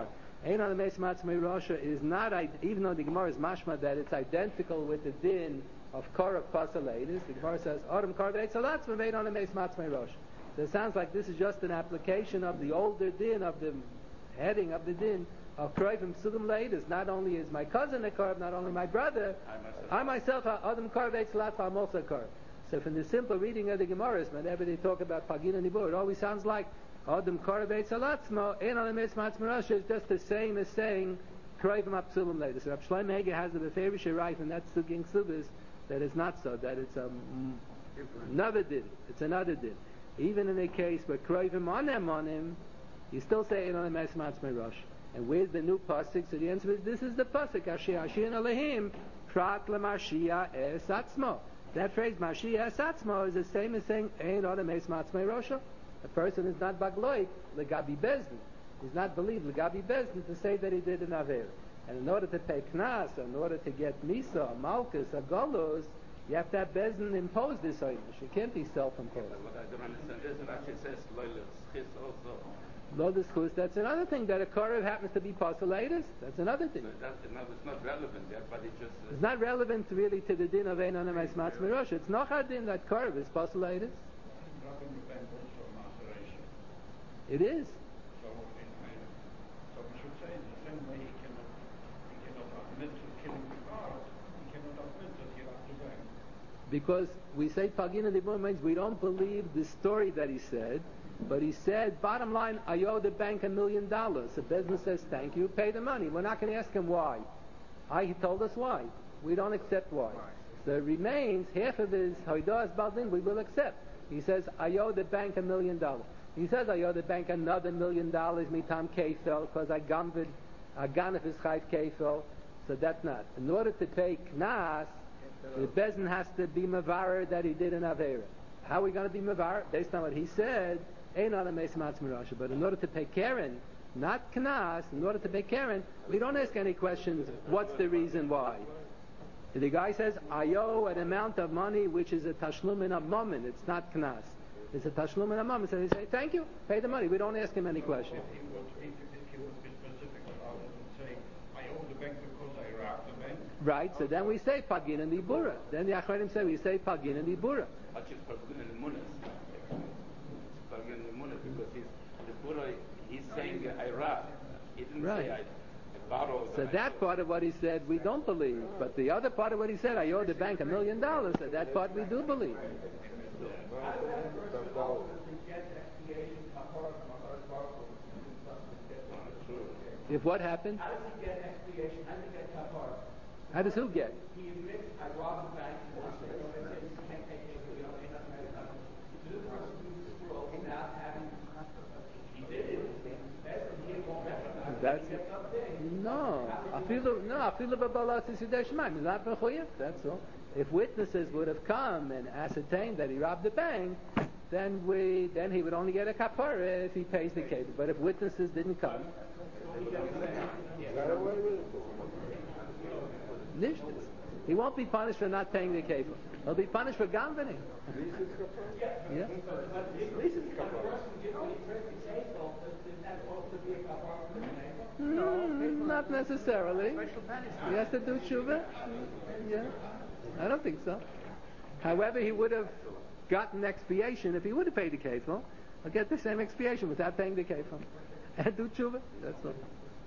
Speaker 1: Ein on the Meis Matzmei Rosha is not, even though the Gemara is mashma that it's identical with the din of Korah Pasalatis, the Gemara says, Adam Korah so that's made on the Meis Matzmei Rosha. So it sounds like this is just an application of the older din, of the heading of the din of Kroivim Sugim Leidus. Not only is my cousin a Korah, not only my brother, I myself, Adam Korah Salat, I'm also a Korah. So from the simple reading of the Gemaras, whenever they talk about Pagin and Nibur, it always sounds like Adam Korah Salatzmo, Ein on the Meis Matzmei Rosha is just the same as saying Kroivim Apsulim Leidus. So Rav Shlomo Heger has a Beferish right, and that's Suging Subis, that it's not so, that it's a, another din. It's another din. Even in a case where Kroivim on them on him, you still say Ein on the Meis Matzmei Rosha. And where's the new pasuk? So the answer is this is the pasuk. Asher Asher Elohim Prat LeMashiach Es Atzmo. That phrase Mashiach Es Atzmo is the same as saying Ein on the Meis Matzmei Rosha. A person is not bagloik legabi bezdin. He's not believed legabi bezdin to say that he did an aver. And in order to pay knas, in order to get misa, malchus, agolos, you have to have bezdin impose this einish. It can't be self-imposed.
Speaker 2: What I don't understand is that actually says loyal schis also.
Speaker 1: Lo d'schus, that's another thing. That a korev happens to be posulatus, that's another thing.
Speaker 2: So that, no, it's not relevant there, but it just... Uh,
Speaker 1: it's not relevant really to the din of Ein on the Meis Matzmei Rosha. It's not a din that korev is posulatus. It is.
Speaker 3: So, in, so we should say in the same way he cannot, he cannot admit to killing the guard, he cannot admit that he robbed the bank.
Speaker 1: Because we say Pagin and Dibur means we don't believe the story that he said, but he said, bottom line, I owe the bank a million dollars. The business says, thank you, pay the money. We're not going to ask him why. I, he told us why. We don't accept why. So it remains, half of his Hoidas Baldin we will accept. He says, I owe the bank a million dollars. He says, I owe the bank another million dollars, mitam kefel, because I gamvid, I ganef his chayv kefel. So that's not. In order to pay knas, the bezin has to be mavar that he did an avera. How are we going to be mavar? Based on what he said, ain't on a Meis Matzmei Rosha. But in order to pay Karen, not knas, in order to pay Karen, we don't ask any questions, what's the reason why? The guy says, I owe an amount of money which is a tashlum in a moment, it's not knas. It's a tashlum in a moment. So they say, thank you, pay the money. We don't ask him any questions.
Speaker 3: If he would, if, if he would be specific about it and say, I owe the bank because I robbed the bank.
Speaker 1: Right, so then we say Pagin and Ibura. Then the Achronim say, we say Pagin and Ibura.
Speaker 2: Actually, it's Pagin and Munas. It's Pagin and Munas because he's, the Bura, he's saying, I robbed. He didn't
Speaker 1: Right.
Speaker 2: say, I, I borrowed.
Speaker 1: So that part of what he said, we don't believe. But the other part of what he said, I owe the bank a million dollars, so that part we do believe. If what happened?
Speaker 4: How does he get expiation? How does he get kapara?
Speaker 1: How does who get?
Speaker 4: He admits, I robbed the bank, and he can't take it, you know, ain't nothing made of it. So this person who's scroll without having, he did it, and he won't recognize
Speaker 1: That's
Speaker 4: he gets up there.
Speaker 1: no. I feel no. I feel about balat shemaim. It's not mechuyev. That's all. If witnesses would have come and ascertained that he robbed the bank, then we then he would only get a kapara if he pays the cable. But if witnesses didn't come, nishtas. He won't be punished for not paying the cable. He'll be punished for gambling. Yeah. Mm, not necessarily. He has to do tshuva. Yeah. I don't think so. However, he would have gotten expiation if he would have paid the kefil. He'll get the same expiation without paying the kefil. And do tshuva. That's all.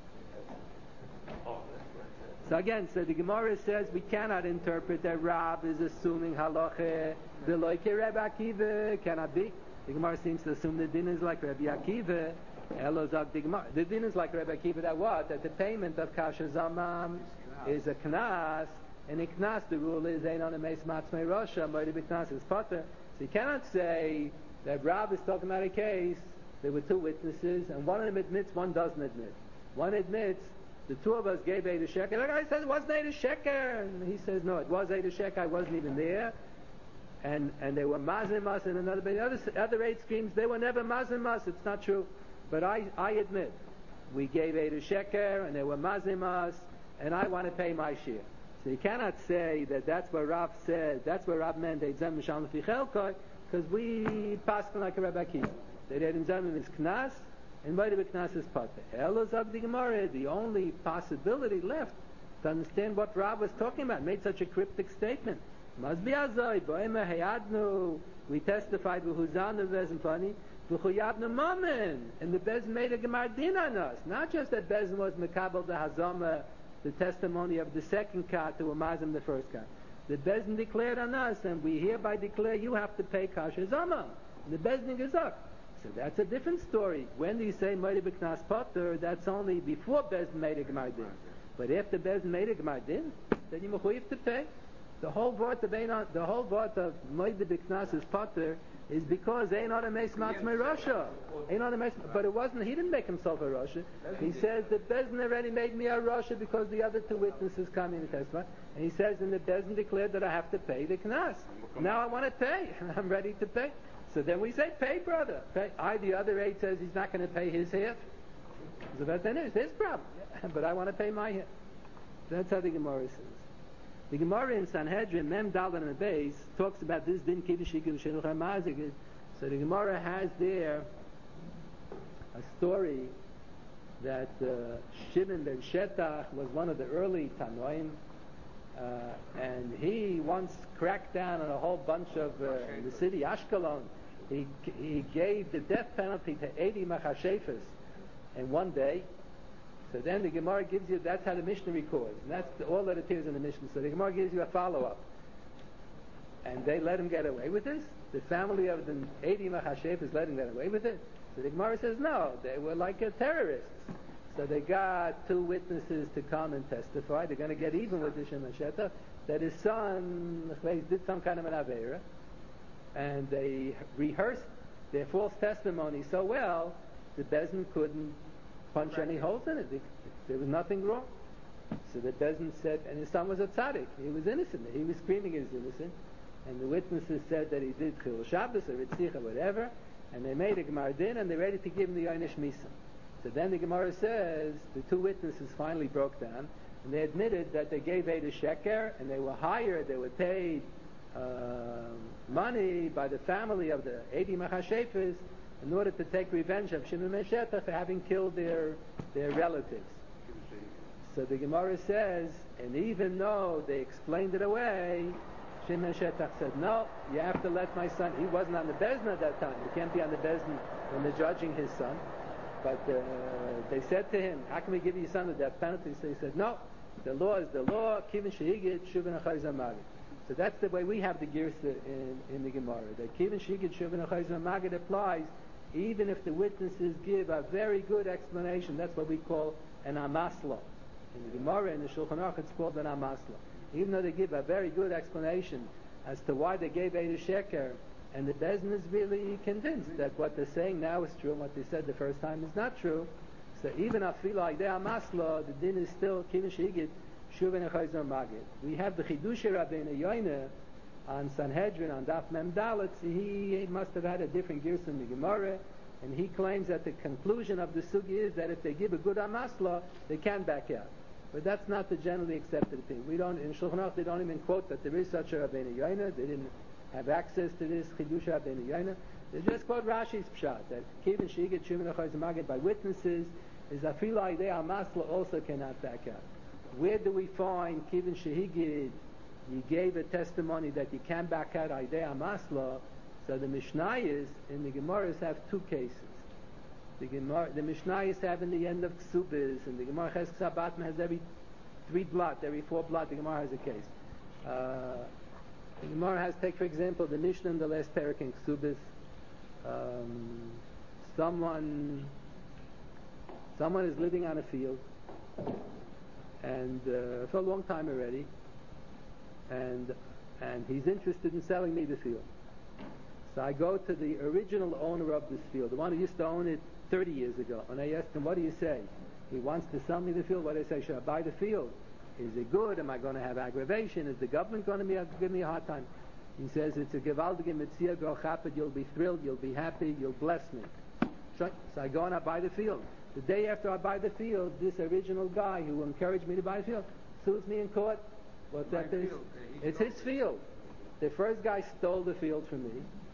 Speaker 1: So again, so the Gemara says we cannot interpret that Rab is assuming halacha v'loike Rabbi Akiva. Cannot be. The Gemara seems to assume the din is like Rabbi Akiva. Elozak the Gemara. The din is like Rabbi Akiva that what? That the payment of kasher zamam is a knas, and in knas the rule is ein on a meis matzmei rosha, moed b'knas is potter. So you cannot say that Rab is talking about a case. There were two witnesses, and one of them admits, one doesn't admit. One admits. The two of us gave eight a sheker. The guy says, it wasn't eight a sheker. And he says, no, it was eight a sheker. I wasn't even there. And and they were mazim us in another bit. The other, other eight schemes, they were never mazim us. It's not true. But I, I admit, we gave eight a sheker, and they were mazim us, and I want to pay my share. So you cannot say that that's what Rav said. That's what Rav meant. They zem mishal lefi chelkoi, because we pass like a Rebbe Akiva. They didn't zem is knas, and Moed B'Knas is Potter. Elo Zog the Gemara, the only possibility left to understand what Rav was talking about, made such a cryptic statement. Must be Azoi, Boema Hayadnu, we testified with Huzanu Bezin Pani, V'chuyabnu Mamen, and the Bezin made a Gemar Din on us. Not just that Bezin was Mekabel the Hazama, the testimony of the second kat to Amazim the first kat. The Bezin declared on us, and we hereby declare you have to pay Kasher Zama. And the Bezin goes up. So that's a different story. When do you say Moed B'Knas Potter, that's only before Bezin made a Gemar Din. But after Bezin made a Gemar Din, then you mechuyev to pay. The whole vort of Ein, the whole vort of Moed B'Knas is Potter is because Ein Adam Meis Matzmei Rasha. Ein Adam Meis, but it wasn't. He didn't make himself a Rasha. He says the Bezin already made me a Rasha because the other two witnesses come in and testify. And he says, and the Bezin declared that I have to pay the Knas. Now I want to pay. I'm ready to pay. So then we say, pay, brother. Pay. I, the other eight, says he's not going to pay his half. So that then it's his problem. But I want to pay my half. That's how the Gemara says. The Gemara in Sanhedrin, Mem Dalet and Beis, talks about this din kivishigim shenuch hamazik. So the Gemara has there a story that uh, Shimon ben Shetach was one of the early Tanoim, uh, and he once cracked down on a whole bunch of uh, in the city Ashkelon. He he gave the death penalty to eighty machashefes in one day. So then the Gemara gives you, that's how the Mishnah records. And that's the, all that appears in the Mishnah. So the Gemara gives you a follow-up. And they let him get away with this? The family of the eighty Machashefes let him get away with it? So the Gemara says, no, they were like a terrorists. So they got two witnesses to come and testify. They're going to get even with the Shimon Shetach that his son did some kind of an Aveira. And they rehearsed their false testimony so well, the Bezin couldn't punch any holes in it. There was nothing wrong. So the Bezin said, and his son was a tzaddik. He was innocent. He was screaming he was innocent. And the witnesses said that he did Chil Shabbos or Ritzich or whatever. And they made a Gemar Din and they're ready to give him the Yoinish Misa. So then the Gemara says, the two witnesses finally broke down. And they admitted that they gave Eidah Sheker and they were hired, they were paid uh, money by the family of the eighty Machashefes in order to take revenge of Shimon ben Shetach for having killed their their relatives. So the Gemara says, and even though they explained it away, Shimon ben Shetach said, no, you have to let my son, he wasn't on the Bezin at that time, he can't be on the Bezin when they're judging his son. But uh, they said to him, how can we give your son the death penalty? So he said, no, the law is the law, Kivin Shehigit, Shuvin Achayzah Magid. So that's the way we have the Girsa in, in the Gemara. That Kivin Shehigit, Shuvin Achayzah Magid applies even if the witnesses give a very good explanation. That's what we call an amasla. In the Gemara, in the Shulchan Aruch, it's called an amasla. Even though they give a very good explanation as to why they gave Eidah Sheker, and the Bezin is really convinced that what they're saying now is true, and what they said the first time is not true. So even after like they amasla, the din is still Kivin Shehigit, Shuvin Achayzah Magid. We have the Chidushei Rabbeinu Yoina on Sanhedrin, on Daf Mem Dalet. He must have had a different Girsa in the Gemara, and he claims that the conclusion of the sugi is that if they give a good amasla, they can back out. But that's not the generally accepted thing. We don't, in Shulchan Aruch, they don't even quote that there is such a Rabbeinu Yoina. They didn't have access to this Chidushei Rabbeinu Yoina. They just quote Rashi's Pshat, that Kivin Shehigit, Shuvin Achayzah Magid by witnesses, is Afilai Dei Amasla also cannot back out. Where do we find Kivin Shehigit? You gave a testimony that you can back out Idea Masla. So the Mishnayos in the Gemaras have two cases. The Gemara, the Mishnayos have in the end of Ksubis, and the Gemara Ches Ksabatma has every three blot, every four blot, the Gemara has a case. Uh, the Gemara has, take for example, the Mishnah in the last parak in Ksubis. Um, someone, someone is living on a field, and uh, for a long time already, and and he's interested in selling me the field. So I go to the original owner of this field, the one who used to own it thirty years ago, and I ask him, what do you say? He wants to sell me the field. What do I say? Should I buy the field? Is it good? Am I going to have aggravation? Is the government going to be, give me a hard time? He says, it's a gewaldige mitzvah, go chapet, you'll be thrilled, you'll be happy, you'll bless me. So I go and I buy the field. The day after I buy the field, this original guy who encouraged me to buy the field sues me in court. What's that? Is? It's his field. The first guy stole the field from me.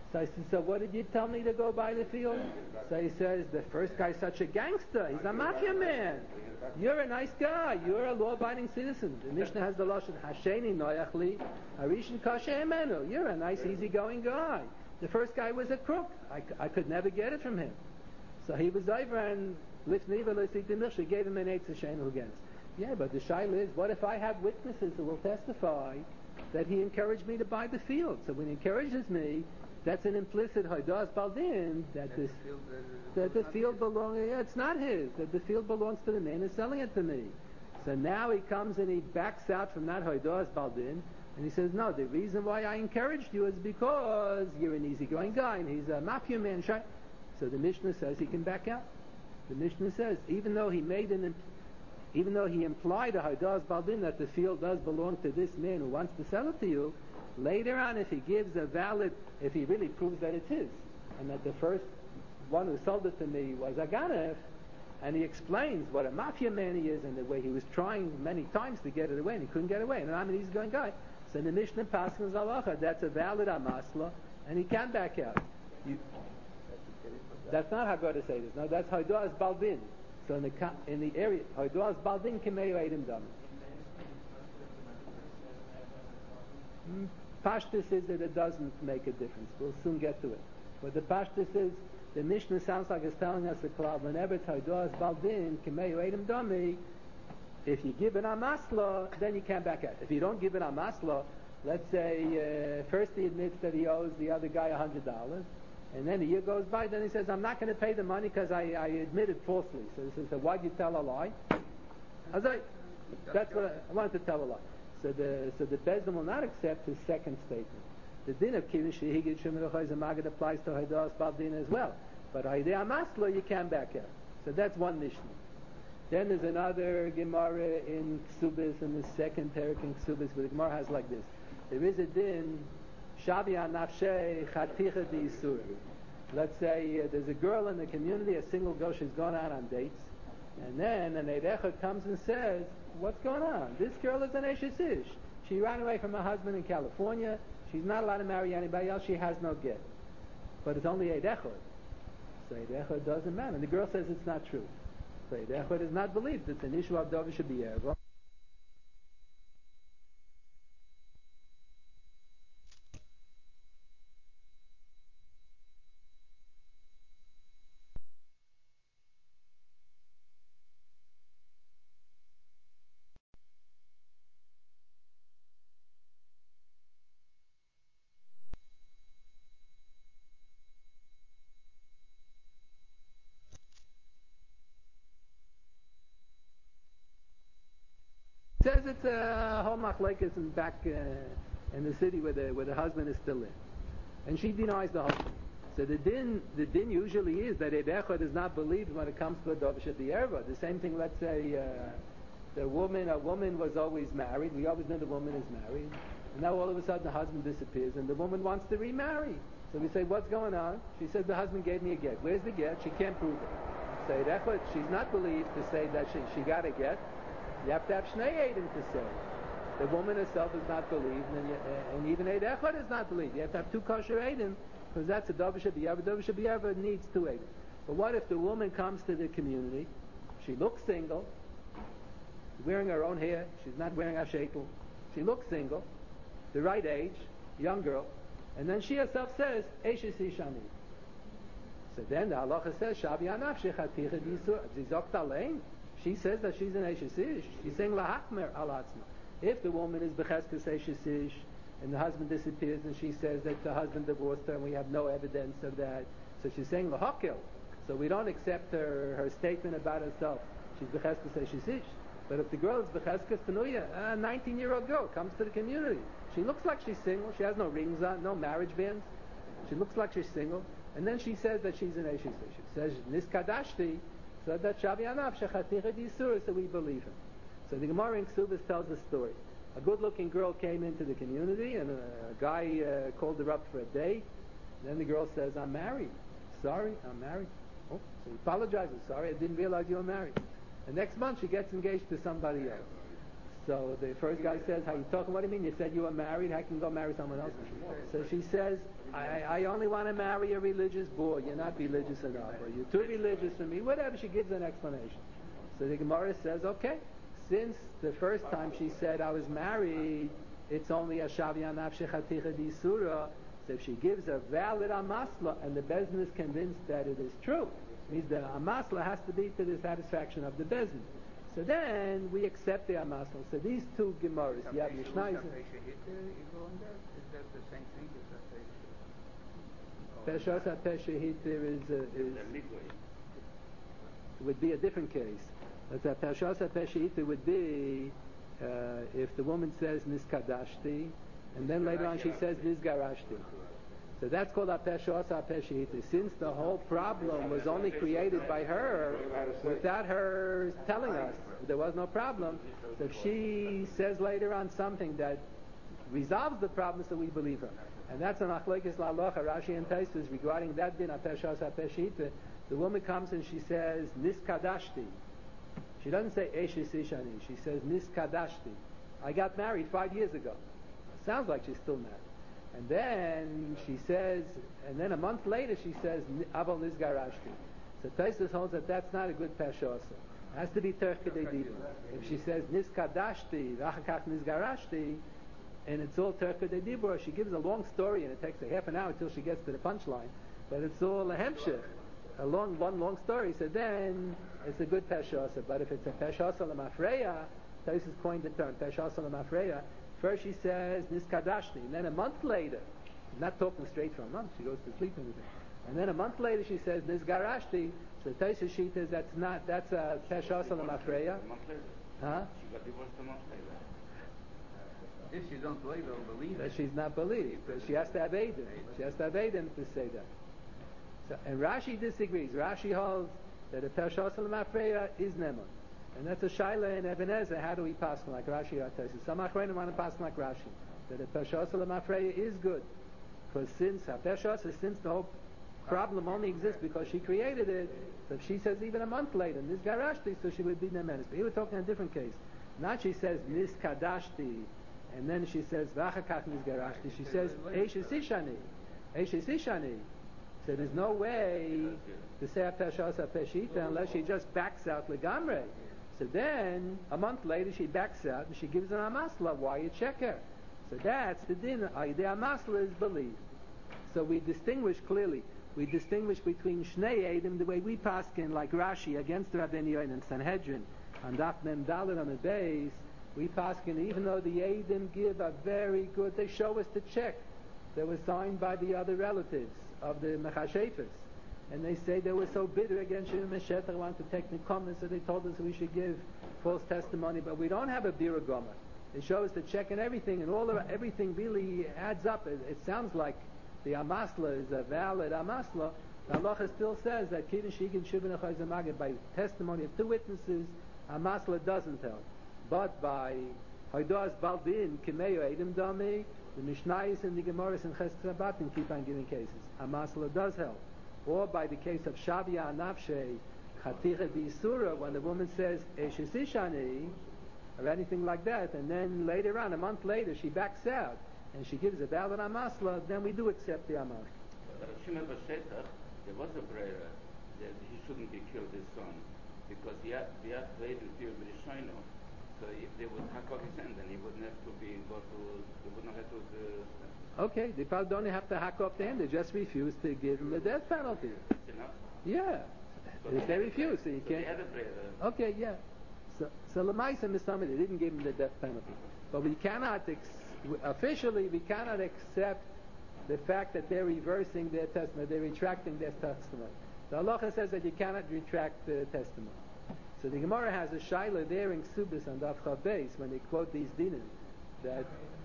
Speaker 1: So I said, so what did you tell me to go buy the field? So he says, the first guy's such a gangster. He's a mafia man. You're a nice guy. You're a law-abiding citizen. The Mishnah has the lashon Hasheni noyach li, harishin kasher emenu. You're a nice, easygoing guy. The first guy was a crook. I, I could never get it from him. So he was over and She gave him an eight shenu against. Yeah, but the shaila is, what if I have witnesses who will testify that he encouraged me to buy the field? So when he encourages me, that's an implicit hoidas baldin that this that the field belongs. Yeah, it's not his. That the field belongs to the man who's selling it to me. So now he comes and he backs out from that hoidas baldin, and he says, no, the reason why I encouraged you is because you're an easygoing guy and he's a mafia man. So the Mishnah says he can back out. The Mishnah says even though he made an even though he implied a hoidas baldin that the field does belong to this man who wants to sell it to you, later on, if he gives a valid, if he really proves that it's his, and that the first one who sold it to me was a ganef, and he explains what a mafia man he is and the way he was trying many times to get it away and he couldn't get away, and I'm an easygoing guy. So the Mishnah Paschal Zalacha, that's a valid amasla, and he can back out. You, that's not how God to say this. No, that's hoidas baldin. So in the in the area, hoidas baldin kimeyu edim dam. Pashtus is that it doesn't make a difference. We'll soon get to it. But the Pashtus is, the Mishnah sounds like it's telling us the cloud. Whenever it's hoidas baldin kimeyu edim dami, if you give an amasla, then you can't back out. If you don't give an amasla, let's say uh, first he admits that he owes the other guy a hundred dollars. And then a year goes by, then he says, I'm not going to pay the money because I, I admitted falsely. So he says, so why'd you tell a lie? I say, that's what I, I wanted to tell a lie. So the so the Bezdin will not accept his second statement. The din of Kiddush Shehigid Shemir Choyz Magid applies to Hoidas Baldin as well. But Haidei Amasla you can back out. So that's one Mishnah. Then there's another Gemara in Ksubis, in the second Perek in Ksubis, where the Gemara has like this. There is a din Shabi Nafshei Chaticha D'Yisur. Let's say uh, there's a girl in the community, a single girl, she's gone out on dates, and then an Eidecha comes and says, what's going on? This girl is an Eshes Ish. She ran away from her husband in California. She's not allowed to marry anybody else. She has no get. But it's only Eidecha. So Eidecha doesn't matter. And the girl says it's not true. So Eidecha is not believed. It's an issue of Dovish B'Yerva. Says it's a whole machlekes in back uh, in the city where the where the husband is still in, and she denies the husband. So the din the din usually is that Eidechad is not believed when it comes to a Dovish B'Yerva. The same thing. Let's say uh, the woman a woman was always married. We always know the woman is married, and now all of a sudden the husband disappears, and the woman wants to remarry. So we say, what's going on? She says the husband gave me a get. Where's the get? She can't prove it. So Eidechad, she's not believed to say that she she got a get. You have to have Shnei Eidim to say. The woman herself is not believed, and, and even Eid Echad is not believed. You have to have two kosher Eidim, because that's a Dovish B'Yerva. Dovish B'Yerva needs two Eidim. But what if the woman comes to the community, she looks single, wearing her own hair, she's not wearing a shekel, she looks single, the right age, young girl, and then she herself says, Eishes Ishani. So then the halacha says, Shabi Anaf Shechaticha D'Yisur, Zizokt Alein. She says that she's an Eishes Ish. She's saying lahachmer al atzma. If the woman is becheskes Eishes Ish, and the husband disappears, and she says that the husband divorced her, and we have no evidence of that, so she's saying lahakil. So we don't accept her her statement about herself. She's becheskes Eishes Ish. But if the girl is becheskes Tanuya, a nineteen-year-old girl comes to the community, she looks like she's single. She has no rings on, no marriage bands. She looks like she's single, and then she says that she's an Eishes Ish. She says niskadashti. So that Shabi Anav Shechaticha D'Yisur, so we believe him. So the Gemara in Ksubis tells the story. A good-looking girl came into the community, and a, a guy uh, called her up for a date. Then the girl says, I'm married. Sorry, I'm married. Oh, so he apologizes. Sorry, I didn't realize you were married. The next month she gets engaged to somebody else. So the first guy says, how you talking? What do you mean? You said you were married. How can you go marry someone else? So she says, I, I only want to marry a religious boy. You're not religious enough, or you're too religious for me. Whatever. She gives an explanation. So the Gemara says, okay, since the first time she said I was married, it's only a shavya nafshe chaticha d'isura. So if she gives a valid amasla and the bezdin is convinced that it is true, it means the amasla has to be to the satisfaction of the bezdin. So then we accept the amasla. So these two Gemaras, you have Mishnah.
Speaker 5: Is that the same thing as that?
Speaker 1: Peshas HaPeshahiter is, uh, is would be a different case. But the Peshas HaPeshahiter would be uh, if the woman says Niskadashti, and then later on she says Nisgarashti. So that's called a Peshas HaPeshahiter. Since the whole problem was only created by her, without her telling us, there was no problem. So if she says later on something that resolves the problem, so we believe her. And that's an Achlokes La'alocha, Rashi and Taisus, regarding that din, a Peshas HaPeshahiter. The woman comes and she says, Niskadashti. She doesn't say Eshes Ishani. She says, Niskadashti. I got married five years ago. Sounds like she's still married. And then she says, and then a month later she says, Aval Nisgarashti. So Taisus holds that that's not a good Peshas. It has to be Terch Kedei Dibur. If she says, Niskadashti, V'achakach Nisgarashti, and it's all Terch Kedei Dibur, she gives a long story and it takes a half an hour till she gets to the punchline. But it's all a hemshech. A long, one long story, so then it's a good Peshasa. But if it's a Peshasa L'mafreya, Taisus coined the term, Peshasa L'mafreya, first she says, Niskadashti, and then a month later, not talking straight for a month, she goes to sleep and everything, and then a month later she says, Nisgarashti, so Taisus she says, that's not, that's a Peshasa L'mafreya.
Speaker 2: A month later.
Speaker 1: Huh?
Speaker 2: She got divorced a month later.
Speaker 5: If she don't believe, they'll believe
Speaker 1: That
Speaker 5: it.
Speaker 1: she's not believed, but she has to have Aiden. She has to have Aiden to say that. So, and Rashi disagrees. Rashi holds that a Peshas L'mafreya is Neman. And that's a Shaila in Ebenezer. How do we pass like Rashi or Taisus? Some Achronim want to pass like Rashi. That a Peshas L'mafreya is good. Because since, a Peshas, since the whole problem only exists because she created it, so if she says even a month later, Nisgarashti, so she would be Nemenis. But here we're talking a different case. Not she says Niskadashti, and then she says V'achakach Nisgarashti. She says Eshes Ishani. Eshes Ishani. So there's no way to say a Peshas HaPeshahiter unless she just backs out Legamre. So then, a month later, she backs out and she gives an Amasla. Why you check her? So that's the din. The Amasla is believed. So we distinguish clearly. We distinguish between Shnei Eidim, the way we paskin, like Rashi, against Rabbeinu Yochanan and Sanhedrin, and Daf Mem Dalet on the base. We paskin, even though the Eidim give a very good, they show us the check that was signed by the other relatives of the Mechashefes. And they say they were so bitter against Shimon Meshet, they wanted to take Nikomah, so they told us we should give false testimony, but we don't have a Bira Gomer. They show us the check and everything, and all of everything really adds up. It, it sounds like the Amasla is a valid Amasla. The Halacha still says that Kiddush Shigin Shibin Achayzamagid, by testimony of two witnesses, Amasla doesn't help. But by Haidas Baldin, Kimeyo Eidim Dami, the Mishnayos and the Gemaras and Chesed Sabatim keep on giving cases. Amasla does help. Or by the case of Shavya Nafshe, Chaticha D'Isura, when the woman says Eshes Ishani, or anything like that, and then later on, a month later, she backs out, and she gives a valid Amasla, then we do accept the Amasla.
Speaker 2: But Shimon Beshetach, there was a prayer that he shouldn't be killed his son, because he had, he had played with you with Shino. So if they would hack off his hand, then he wouldn't have to be go to. They wouldn't have to. Uh,
Speaker 1: okay, they probably don't have to hack off the hand. They just refuse to give him the death penalty.
Speaker 2: That's enough.
Speaker 1: Yeah,
Speaker 2: So
Speaker 1: if they refuse, so you
Speaker 2: so
Speaker 1: can't.
Speaker 2: They had a prayer.
Speaker 1: Okay, yeah. So, so Lamaisa Misami, they didn't give him the death penalty, but we cannot ex- officially we cannot accept the fact that they're reversing their testimony. They're retracting their testimony. The halacha says that you cannot retract the testimony. So the Gemara has a shaila there in Ksubis and Daf Chav Beis when they quote these dinim that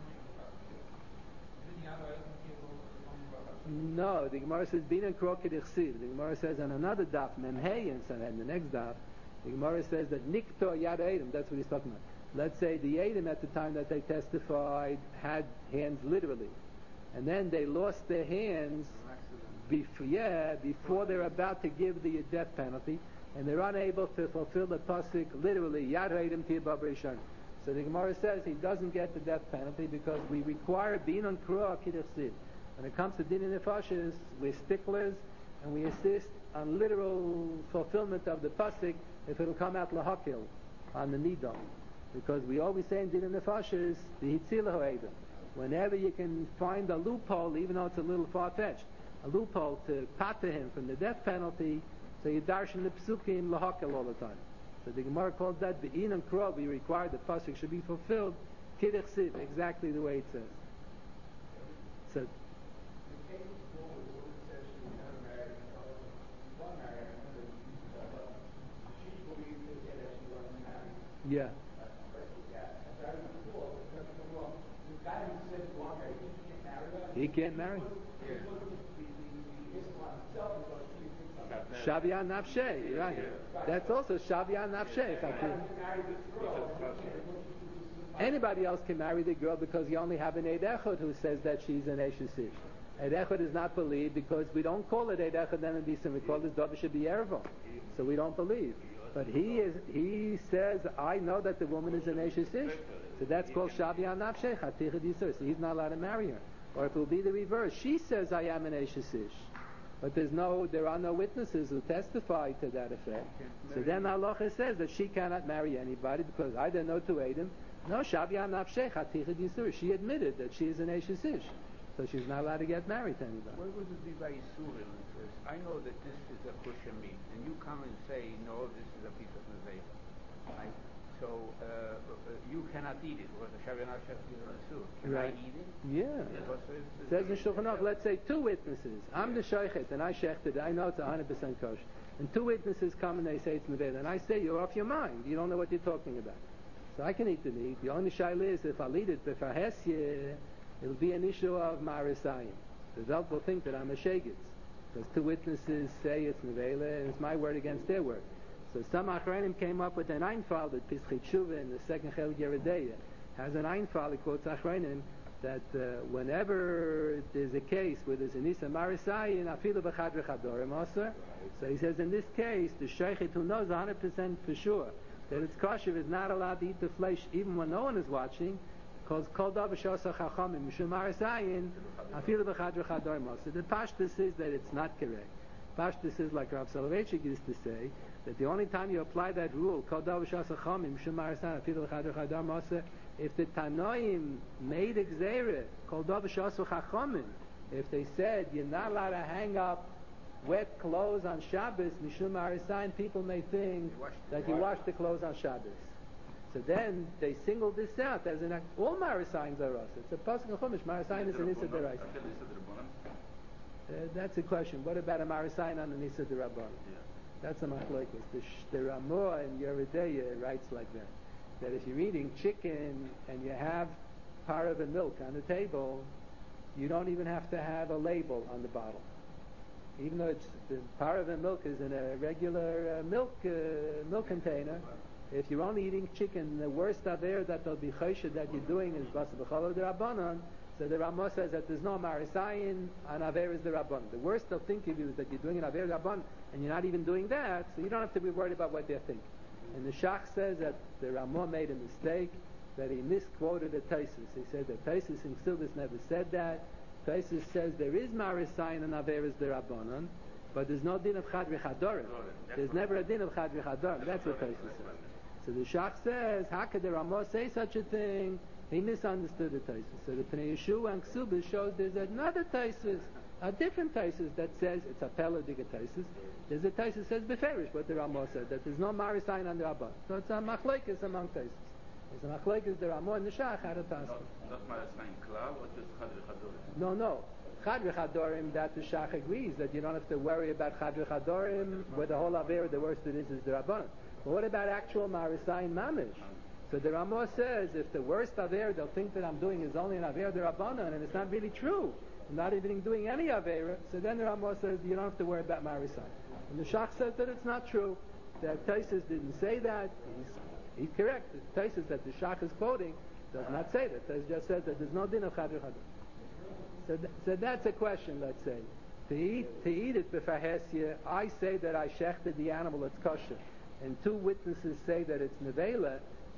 Speaker 1: no, the Gemara says binan kroked ichsiv. The Gemara says on another daf memhei and Sanhedrin, the next daf, the Gemara says that nikto yad edim. That's what he's talking about. Let's say the edim at the time that they testified had hands literally, and then they lost their hands before, yeah, before they're about to give the death penalty. And they're unable to fulfill the pasuk literally. Yad Eidim Tibab Rishon. So the Gemara says he doesn't get the death penalty because we require binan kruah kidduchsid. When it comes to din and nefashis, we're sticklers, and we insist on literal fulfillment of the pasuk if it'll come out lahakil on the nidon, because we always say in din and nefashis the hitzilah ho'edim. Whenever you can find a loophole, even though it's a little far-fetched, a loophole to pater him from the death penalty, so you darshan the psukim lahakil all the time. So the Gemara calls that be'in and krov. We require the pasuk should be fulfilled kidduch siv, exactly the way it says. So.
Speaker 4: The case before the woman says she was never married, she was married, but she believed that yeah, she wasn't married.
Speaker 1: Yeah.
Speaker 4: That's very cool. Well, the guy who said you are married, he can't marry her.
Speaker 1: He can't marry.
Speaker 4: He was the the Islam itself because she thinks
Speaker 1: Shavian nafshei, right? That's also Shavian nafshei. Anybody else can marry the girl because you only have an Eid Echad who says that she's an Eshes Ish. Eid Echad is not believed because we don't call it Eid Echad then in Bisim. We call this Davar Shebi Ervo. So we don't believe. But he is. He says, I know that the woman is an Eshes Ish. So that's called Shavian nafshei. Chatichad Yisur. So he's not allowed to marry her. Or if it will be the reverse, she says, I am an Eshes Ish. But there's no, there are no witnesses who testify to that effect. So then halacha says that she cannot marry anybody because I don't know to Adam. No, Shavian nafshei chatichad yisur. She admitted that she is an Eshes Ish, so she's not allowed to get married to anybody.
Speaker 5: Where would it be by Yisurim? I know that this is a kosher meat, and you come and say, no, this is a piece of neveila. Right? So uh, uh, you cannot eat it. Because the Shavian nafshei yisur. Can
Speaker 1: Right.
Speaker 5: I eat it?
Speaker 1: Yeah.
Speaker 5: Because it's-
Speaker 1: Says in Shulchan Aruch, let's say two witnesses. I'm the shaychet and I shechted. I know it's one hundred percent kosher. And two witnesses come and they say it's neveila, and I say you're off your mind. You don't know what you're talking about. So I can eat the meat. The only shaila is if I'll eat it b'farhesye, it'll be an issue of marisayim. The Welt will think that I'm a shegitz because two witnesses say it's neveila and it's my word against their word. So some achronim came up with an einfal that Pischei Tshuva in the second Chelik Yeredeya has an einfal. He quotes achronim that uh, whenever there's a case where there's an isa marisayin, afilu b'chadre chadorim aser. So he says in this case, the sheikhet who knows one hundred percent for sure that it's kosher is not allowed to eat the flesh even when no one is watching, because kol davar she'osa chachamim mishum marisayin, afilu b'chadre chadorim aser. The pashtus is that it's not correct. Pashtus is like Rav Soloveitchik used to say, that the only time you apply that rule, kol davar she'osa chachamim mishum marisayin, afilu b'chadre chadorim aser, if the Tanoim made a gzeirah, called Davar She'asu Chachamim, if they said you're not allowed to hang up wet clothes on Shabbos, Mishum Marisayin, people may think that you wash the clothes on Shabbos. So then they singled this out as an act. All Marisayins are us. It's a pasuk in Chumash. Marisayin is an Issa Deraisa. Uh, that's a question. What about a Marisayin on an Issa Derabban? That's a machlokes. The, the Ramah in Yeredeya writes like that. That if you're eating chicken and you have parav and milk on the table, you don't even have to have a label on the bottle. Even though it's, the parav and milk is in a regular uh, milk uh, milk container, if you're only eating chicken, the worst aver that they'll be choshed that you're doing is basa b'chol d'Rabbanan. So the Ramah says that there's no marisayin on aver is the Rabbanan. The worst they'll think of you is that you're doing an aver Rabbanan and you're not even doing that, so you don't have to be worried about what they're thinking. And the Shach says that the Ramah made a mistake, that he misquoted the Taisus. He said that Taisus in Chassidus never said that. Taisus says there is marisayin and averis derabanan, but there's no din of chad v'chadorim. There's never a din of chad v'chadorim. That's what Taisus says. So the Shach says, how could the Ramah say such a thing? He misunderstood the Taisus. So the Pnei Yeshua and Ksubis shows there's another Taisus, a different Taisus that says it's a pelodiga Taisus. There's a Taisus that says beferish, what the Ramah said, that there's no marisayin on the Rabban. So it's a machlokes among Taisus. It's a machlokes the Ramah and the Shach had a task.
Speaker 2: Not marisayin klal, or just chad v'chadorim?
Speaker 1: No, no. Chad v'chadorim, that the Shach agrees that you don't have to worry about chad v'chadorim, where the whole aver, the worst it is, is the Rabban. But what about actual marisayin mamish? So the Ramah says, if the worst aver they'll think that I'm doing is only an aver the Rabbanan, and it's not really true, I'm not even doing any avera, so then the Ramah says you don't have to worry about marisayin. And the Shach says that it's not true, that Taisus didn't say that. He's, he's correct. The Taisus that the Shach is quoting does not say that. Taisus just says that there's no din of chad v'chadorim. So, th- so that's a question, let's say. To eat, to eat it b'farhesya, I say that I shechted the animal, it's kosher, and two witnesses say that it's neveila,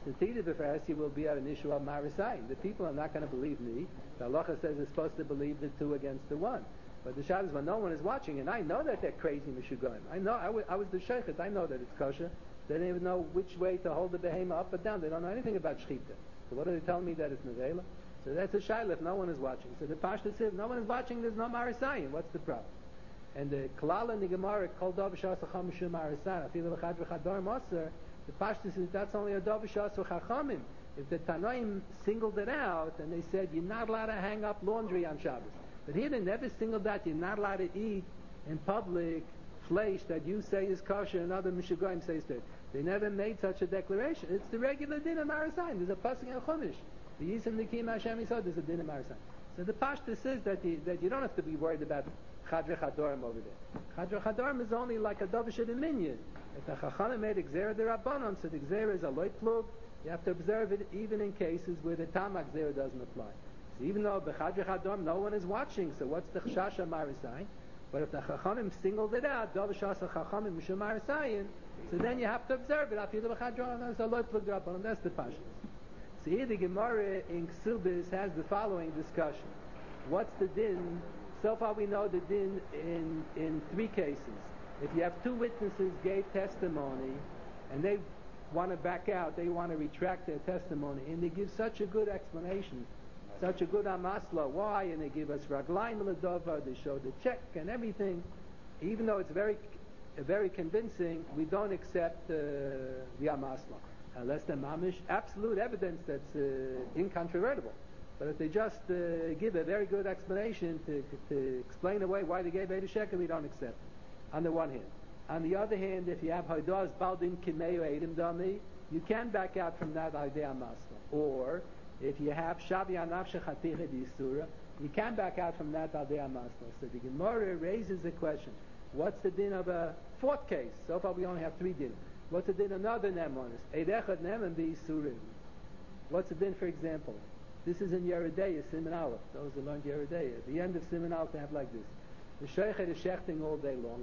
Speaker 1: The Tita B'Farsi will be at an issue of Marisayim. The people are not going to believe me. The halacha says they're supposed to believe the two against the one. But the shad is when no one is watching, and I know that they're crazy Meshugoyim. I know, I was, I was the sheikhet, I know that it's kosher. They don't even know which way to hold the behema up or down. They don't know anything about shchita. So what are they telling me that it's nevela? So that's a shayla if no one is watching. So the Pashta says, if no one is watching, there's no Marisayim. What's the problem? And the Kalala in the Gemara, called Dov Shas Chacham Marisayim, Afilu V'chad V'chadar Moser, the Pashta says that's only a Dov Shas Chachamim. If the Tanoim singled it out and they said you're not allowed to hang up laundry on Shabbos, but here they never singled out you're not allowed to eat in public flesh that you say is kosher and other Mishugoyim says that. They never made such a declaration. It's the regular din of Marisayim. There's a pasuk in Chumash. The Yisem Nikim Hashem Yisod, there's a din of Marisayim. So the Pashta says that you, that you don't have to be worried about Chadre Chadorim over there. Chadre Chadorim is only like a Dovish of the Minyan. If the Chachanah made Gzera D'Rabbanon, so the Gzera is a loy plug, you have to observe it even in cases where the Tamak Gzera doesn't apply. So even though B'Chadre Chadorim no one is watching, so what's the Chashasha Marisayim? But if the Chachamim singled it out, Dovish Asa Chachamim Mishum Marisayim, so then you have to observe it. After the B'Chadre Chadorim, so loy plug D'Rabbanon, that's the Pashta. So here the Gemara in Ksubis has the following discussion. What's the din? So far we know the din in, in three cases. If you have two witnesses gave testimony and they want to back out, they want to retract their testimony, and they give such a good explanation, such a good amasla, why, and they give us raglaim l'dova, they show the check and everything, even though it's very, very convincing, we don't accept uh, the amasla. Unless the mamish, absolute evidence that's uh, incontrovertible. But if they just uh, give a very good explanation to, to explain away why they gave eighty shekel, we don't accept it, on the one hand. On the other hand, if you have Haidas Baldin Kimeo Eidim Dami, you can back out from that idea Masla. Or, if you have Shabi Anavshe Chatiche Disura, you can back out from that idea Masla. So the Gemara raises the question, what's the din of a fourth case? So far we only have three din. What's the din another Nemonis? Eidechad Neman B'Yisurim. What's the din, for example? This is in Yeridei, Siman Aleph. Those who learned Yeridei. At the end of Siman Aleph, they have like this. The Sheikhet is shechting all day long.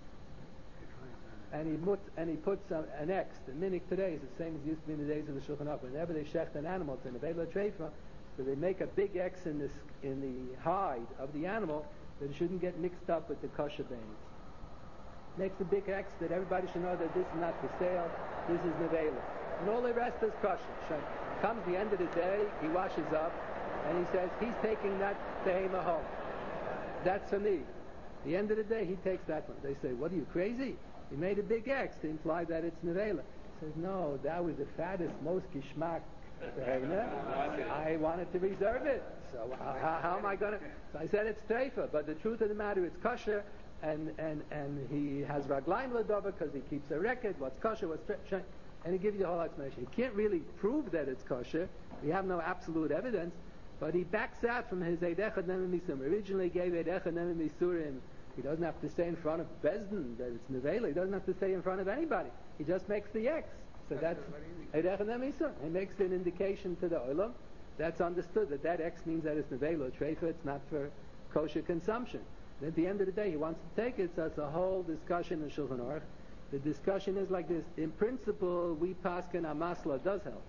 Speaker 1: And he, put, and he puts uh, an X. The minik today is the same as used to be in the days of the Shulchan Aruch. Whenever they shecht an animal, it's in the Vela Treifa, so they make a big X in, this, in the hide of the animal that it shouldn't get mixed up with the kosher beans. Makes a big X that everybody should know that this is not for sale, this is Nevela. And all the rest is kosher. Comes the end of the day, he washes up, and he says, he's taking that behema home. That's for me. The end of the day, he takes that one. They say, what are you, crazy? He made a big X to imply that it's Nevela. He says, no, that was the fattest, most gishmak behema. I wanted to reserve it. So how, how am I going to... So I said it's treifa, but the truth of the matter, it's kosher, and, and, and he has raglaim ladova because he keeps a record, what's kosher, what's treifa. And he gives you the whole explanation. He can't really prove that it's kosher. We have no absolute evidence, but he backs out from his Eidechad Nemim Misurim. Originally he gave Eidechad Nemim Misurim. He doesn't have to say in front of Bezdin that it's Nevela. He doesn't have to say in front of anybody. He just makes the X. So that's Eidechad Nemim Misurim. He makes an indication to the Olam. That's understood, that that X means that it's Nevela, Treifa, it's not for kosher consumption. And at the end of the day, he wants to take it, so it's a whole discussion in Shulchan Aruch. The discussion is like this. In principle, we paskin amasla does help.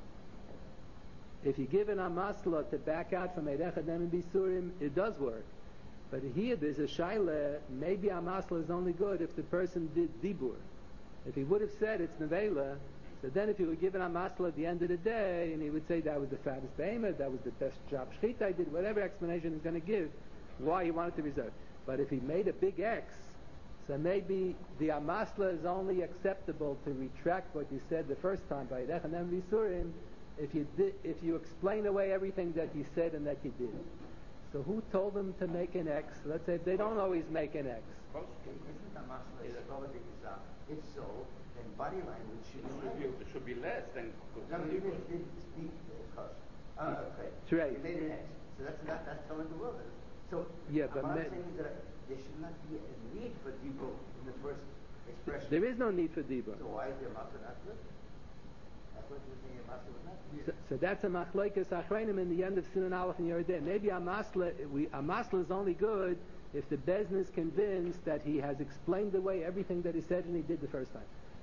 Speaker 1: If you give an amasla to back out from Eidechad Nemim Bisurim, it does work. But here there's a shaila, maybe amasla is only good if the person did dibur. If he would have said it's nevela, so then if he would give an amasla at the end of the day, and he would say that was the fattest behemoth, that was the best job shchita I did, whatever explanation he's going to give, why he wanted to reserve. But if he made a big X, so maybe the amasla is only acceptable to retract what you said the first time by Eidechad Nemim Bisurim if you did, if you explain away everything that you said and that you did. So who told them to make an X? Let's say they don't always make an X.
Speaker 6: Isn't the masla is covered if so, then body language should be
Speaker 2: It should be less than...
Speaker 6: No, even if it didn't speak kosher. Uh, okay.
Speaker 1: Trade.
Speaker 6: You made an X. So that's not, that's telling the world. So
Speaker 1: Yeah, but
Speaker 6: I'm
Speaker 1: ma-
Speaker 6: not saying that there should not be a need for dibur in the first expression.
Speaker 1: There is no need for dibur.
Speaker 6: So why is the masla not good? That's what you're saying, masla was not good.
Speaker 1: So, so that's a machlokes achreinim in the end of Sinan Aleph and Yeridei. Maybe a masla, we, a masla is only good if the bezin is convinced that he has explained away everything that he said and he did the first time.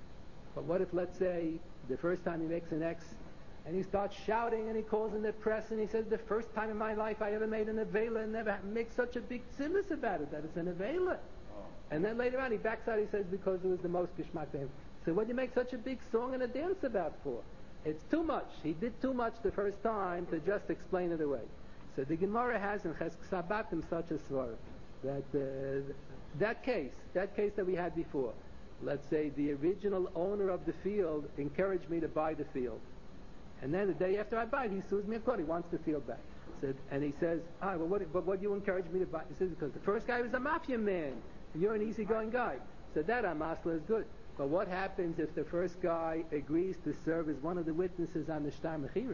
Speaker 1: But what if, let's say, the first time he makes an X, and he starts shouting and he calls in the press and he says, the first time in my life I ever made an Avela and never makes such a big tzilis about it, that it's an Avela.
Speaker 3: Oh.
Speaker 1: And then later on he backs out, he says, because it was the most geschmack to him. So what do you make such a big song and a dance about for? It's too much. He did too much the first time to just explain it away. So the Gemara has in Ches Sabatim such a svar that uh, that case, that case that we had before, let's say the original owner of the field encouraged me to buy the field. And then the day after I buy it, he sues me in court. He wants the field back. Said, and he says, ah, well, what, but what do you encourage me to buy? He says, because the first guy was a mafia man. And you're an easygoing guy. So that Amasla is good. But what happens if the first guy agrees to serve as one of the witnesses on the Shtar Mechira?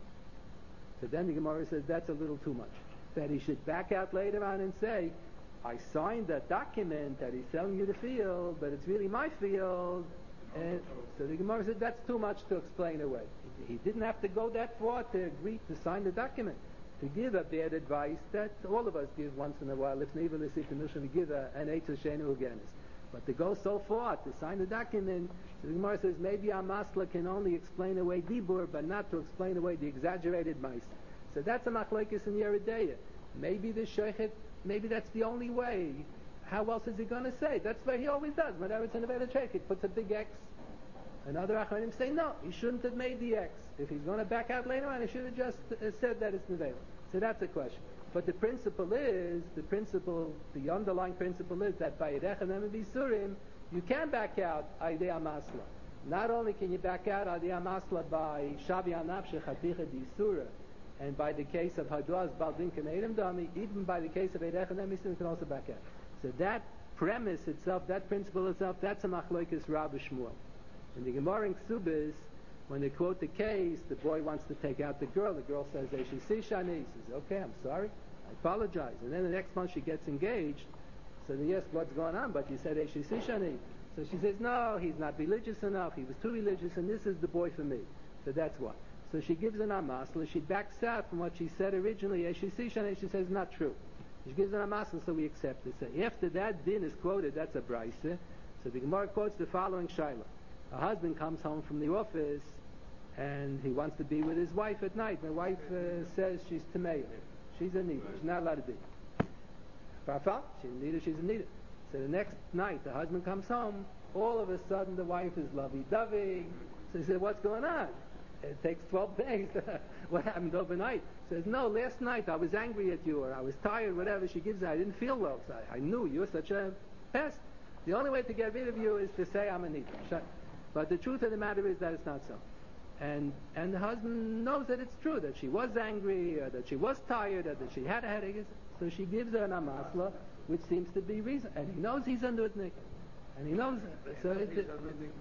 Speaker 1: So then the Gemara says, that's a little too much. That he should back out later on and say, I signed that document that he's selling you the field, but it's really my field. And so the Gemara said that's too much to explain away. He didn't have to go that far to agree to sign the document, to give a bad advice that all of us give once in a while. If neither is to give a, an Eitz Shenu against. But to go so far to sign the document, so the Gemara says maybe Amasla can only explain away Dibur, but not to explain away the exaggerated mice. So that's a machlokes in Yeridea. Maybe the Sheikhet, maybe that's the only way. How else is he going to say? That's what he always does. Whenever it's in a Veda Sheikh, he puts a big X. And other Achronim say, no, he shouldn't have made the X. If he's going to back out later on, he should have just uh, said that it's Nevela. So that's a question. But the principle is, the principle, the underlying principle is that by Yedech and Bisurim, you can back out Aidei Amasla. Not only can you back out Aidei Amasla by Shavi Anapshe Chaticha Disura, and by the case of Haduaz Baldin Kemedim Dami, even by the case of Eidech and Bisurim, you can also back out. So that premise itself, that principle itself, that's a Machlokes Rav Shmuel. In the Gemara in Ksubis, when they quote the case, the boy wants to take out the girl. The girl says, Eishisi Shani. He says, okay, I'm sorry. I apologize. And then the next month she gets engaged. So they ask, what's going on? But you said Eishisi Shani. So she says, no, he's not religious enough. He was too religious, and this is the boy for me. So that's why. So she gives an amasla. She backs out from what she said originally. Eishisi Shani. She says, not true. She gives an amasla, so we accept it. So after that din is quoted, that's a brisa. So the Gemara quotes the following shaila. A husband comes home from the office and he wants to be with his wife at night. The wife uh, says she's Tamei. She's a Nida. She's not allowed to be. Parfa, she's a Nida, she's a Nida. So the next night the husband comes home, all of a sudden the wife is lovey-dovey. So he said, what's going on? It takes twelve days. What happened overnight? He says, no, last night I was angry at you or I was tired, whatever. She gives it. I didn't feel well. So I, I knew you're such a pest. The only way to get rid of you is to say I'm a Nida. Shut. But the truth of the matter is that it's not so. And and the husband knows that it's true, that she was angry, or that she was tired, or that she had a headache. So she gives her an amasla, which seems to be reason. And he knows he's a nudnik. And he knows it. So, it's a,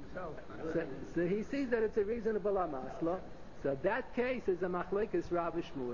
Speaker 1: so, so he sees that it's a reasonable amasla. So that case is a machlekes Rav Shmuel.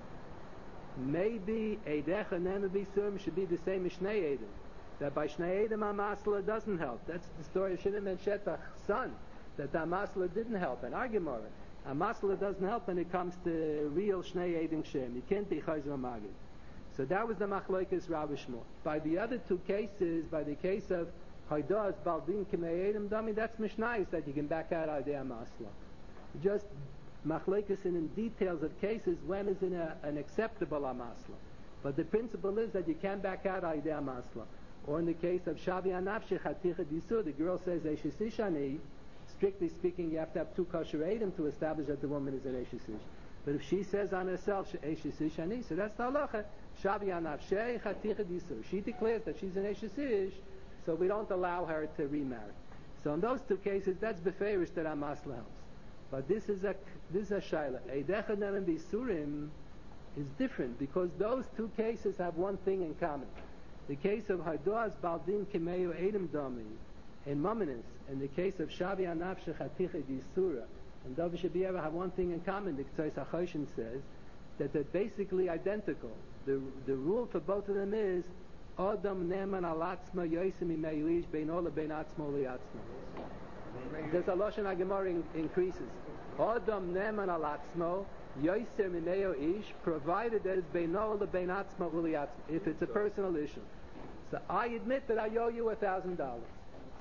Speaker 1: Maybe Eidech and Bisurim should be the same as Shnei Edom. That by Shnei Edom Amasla doesn't help. That's the story of Shimon ben Shetach's son. That the Amasla didn't help. And Gemara, Amasla doesn't help when it comes to real Shnei Edom Shem. You can't be Chayzer Magid. So that was the Machlokes Rav Shmuel. By the other two cases, by the case of Haidaz Baldin K'mei Edom Dami, that's Mishnayis that you can back out Aidei Amasla. Just Machlokes in details of cases when is in a, an acceptable Amasla. But the principle is that you can back out Aidei Amasla. Or in the case of Shavi Anafshi Chaticha Disur, the girl says Eishisi Shani. Strictly speaking, you have to have two kosher Eidim to establish that the woman is an Eishisi. But if she says on herself Eishisi Shani, so that's the halacha. Shavi Anafshi Chaticha Disur. She declares that she's an Eishisi, so we don't allow her to remarry. So in those two cases, that's beferish that Amasla helps. But this is a this is a shaila. Eidech and Bisurim is different because those two cases have one thing in common. The case of Hadoaz Baldin Kimeyu Edom Dami in Mamonis, and the case of Shavi Anafshi Chaticha Disura, and David Shabieva have one thing in common. The Ktsois HaChoshen says that they're basically identical. The the rule for both of them is Adam Neman Alatzma Yosim Imeish Beino LeBein Atzmo Liatzmo. There's a Lashon HaGemara increases. Adam Neman Alatzmo Yoser Mineo Ish, provided that it's Beino LeBein Atzmo Uliatzmo, if it's a personal issue. So I admit that I owe you a thousand dollars.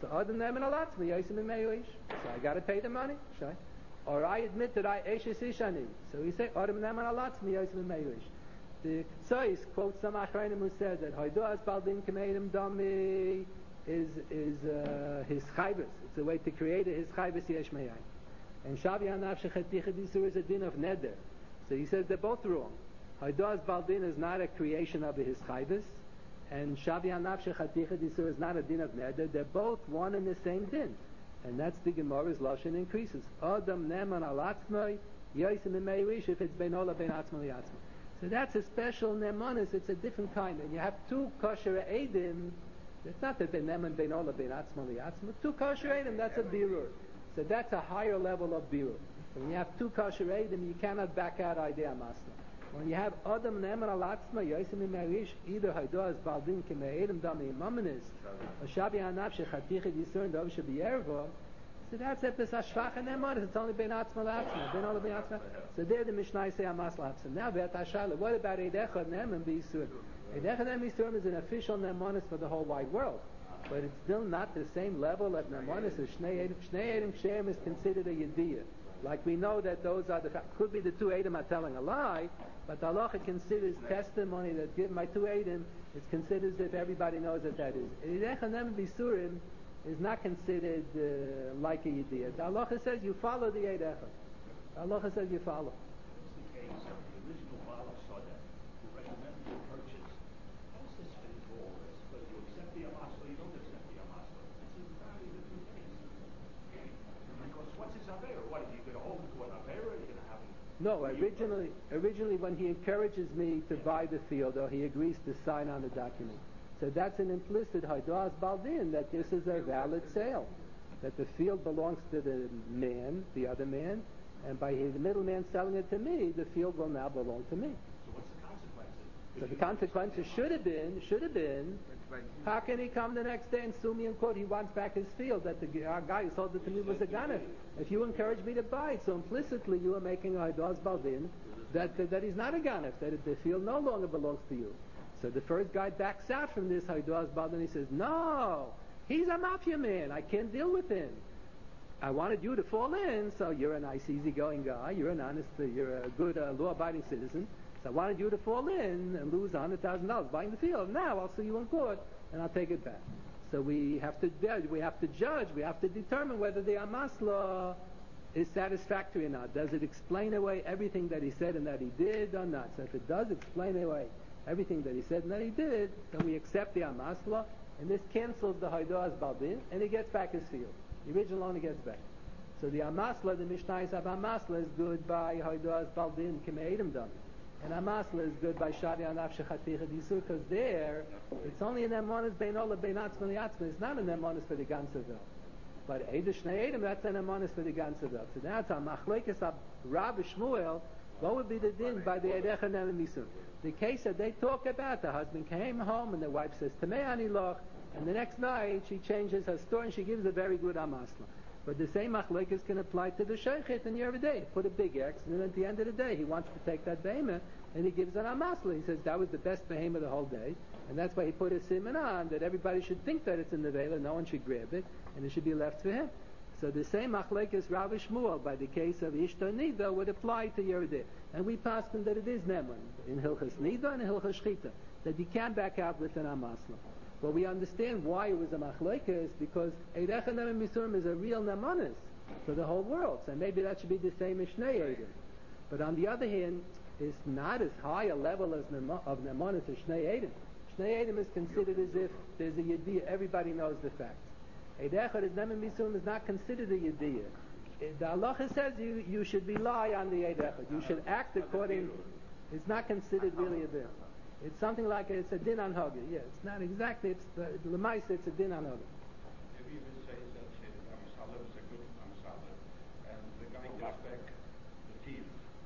Speaker 1: So Adam Neman Alatzmi, Yosim and Meirish. So I got to pay the money. Sure. Or I admit that I Eshes Ishani. So we say Adam Neman Alatzmi, Yosim and Meirish. The Ktsois quotes some Achrayim who said that Hoidoas Baldin Kameidim Dami is is uh, his chayvus. It's a way to create a his chayvus yesh meyayin. And Shavi Hanav Shechaticha Disur is a din of neder. So he says they're both wrong. Hoidoas Baldin is not a creation of his chayvus, and Shavi Hanav Shechaticha Disur is not a din of neder. They're both one and the same din, and that's the Gemara's lashon increases. Adam neman alatzmai yosim imeirish if it's bein ola bein atzma liatzma. So that's a special nemonis. It's a different kind, and you have two kosher edim. It's not that they're neman bein ola bein atzma liatzma. Two kosher edim, that's a birur. So that's a higher level of birur. When you have two kosher edim, you cannot back out idea masna. When you have adam neman alatzma yosim imerish, either haidoas baldin keme'edim dami imamenis, or shabi hanav shechatich yisur and dov shebiyervo. So that's epis hashvach and nemonis. It's only bein atzma latzma, bein ola bein atzma. So there the Mishnah say amas latzma. Now vet hashala. What about eidechad neman b'yisur? Eidechad neman b'yisur is an official nemonis for the whole wide world. But it's still not the same level of Nemonis as Shnei Edom. Shnei Edom Shem is considered a Yediyah. Like we know that those are the, could be the two Edom are telling a lie, but the halacha considers testimony that give my two Edom, it's considered as if everybody knows that that is. Eidechad Neman B'Surim is not considered uh, like a Yediyah. The halacha says you follow the Eidechad. The halacha says you follow.
Speaker 3: It's the case of the original Baal Soda who recommended the purchase. How's this fit for? Whether you accept the Amas or you don't accept the Amas. It's entirely different things. Because what's his Avera? What, are you going to hold him to an Avera or are you going to have him?
Speaker 1: No, originally, originally when he encourages me to buy the field, or he agrees to sign on the document. So that's an implicit Haidoas Baldin, that this is a valid sale. That the field belongs to the man, the other man, and by the middleman selling it to me, the field will now belong to me.
Speaker 3: So what's the consequences?
Speaker 1: So the consequences should have been, should have been, how can he come the next day and sue me in court? He wants back his field, that the our guy who sold it to me was a ganef. If you encourage me to buy it, so implicitly you are making a Haidoas Baldin that, that, that he's not a ganef, that the field no longer belongs to you. So the first guy backs out from this Haidoas Baldin. He says, no, he's a mafia man. I can't deal with him. I wanted you to fall in, so you're a nice, easygoing guy. You're an honest, uh, you're a good, uh, law-abiding citizen. So I wanted you to fall in and lose one hundred thousand dollars buying the field. Now I'll sue you in court and I'll take it back. So we have to judge, we have to judge, we have to determine whether the Amas law is satisfactory or not. Does it explain away everything that he said and that he did or not? So if it does explain away everything that he said and that he did, then we accept the Amas law, and this cancels the Haidoas Baldin, and he gets back his field. The original only gets back. So the Amasla, the Mishnah of Amasla is good by Haidoas Baldin Keme'edim Dami. And Amasla is good by Shavi Hanav Shechaticha Disur, because there, it's only an Emonis Bein Ola Bein Atzma Liatzma. It's not an Emonis for the ganze Welt. But Eidah Shnei Edom, that's an Emonis for the ganze Welt. So now it's a Machlekes of Rav Shmuel. What would be the din by the Eidechad Neman B'Yisur? The case that they talk about, the husband came home and the wife says, Tamei Ani Loch, and the next night she changes her story and she gives a very good Amasla. But the same machlekes can apply to the sheikhet in the day. Put a big X, and then at the end of the day, he wants to take that behemoth, and he gives an amasla. He says that was the best behemoth the whole day, and that's why he put a siman on, that everybody should think that it's in the vela, no one should grab it, and it should be left for him. So the same machlekes Rav Shmuel, by the case of Ishto Nida, would apply to Yerideh. And we passed him that it is Neman, in Hilchas Nida and in Hilchas Shchita, that you can back out with an amasla. But we understand why it was a machlekes, because Eidechad Neman B'Yisurim is a real nemanis for the whole world. So maybe that should be the same as Shnei Edom. But on the other hand, it's not as high a level as nema, of nemanis as Shnei Edom. Shnei Edom is considered as if there's a yediyah. Everybody knows the facts. Eidechad Neman B'Yisurim is not considered a yediyah. The halacha says you, you should rely on the Eidechad. You should act according. It's not considered really a din. It's something like a, it's a din on hogger. Yeah, it's not exactly. It's the lemaisa. It's a din on hogger.
Speaker 3: Maybe even say that Amasala is a good Amasala, and the guy gives back the field.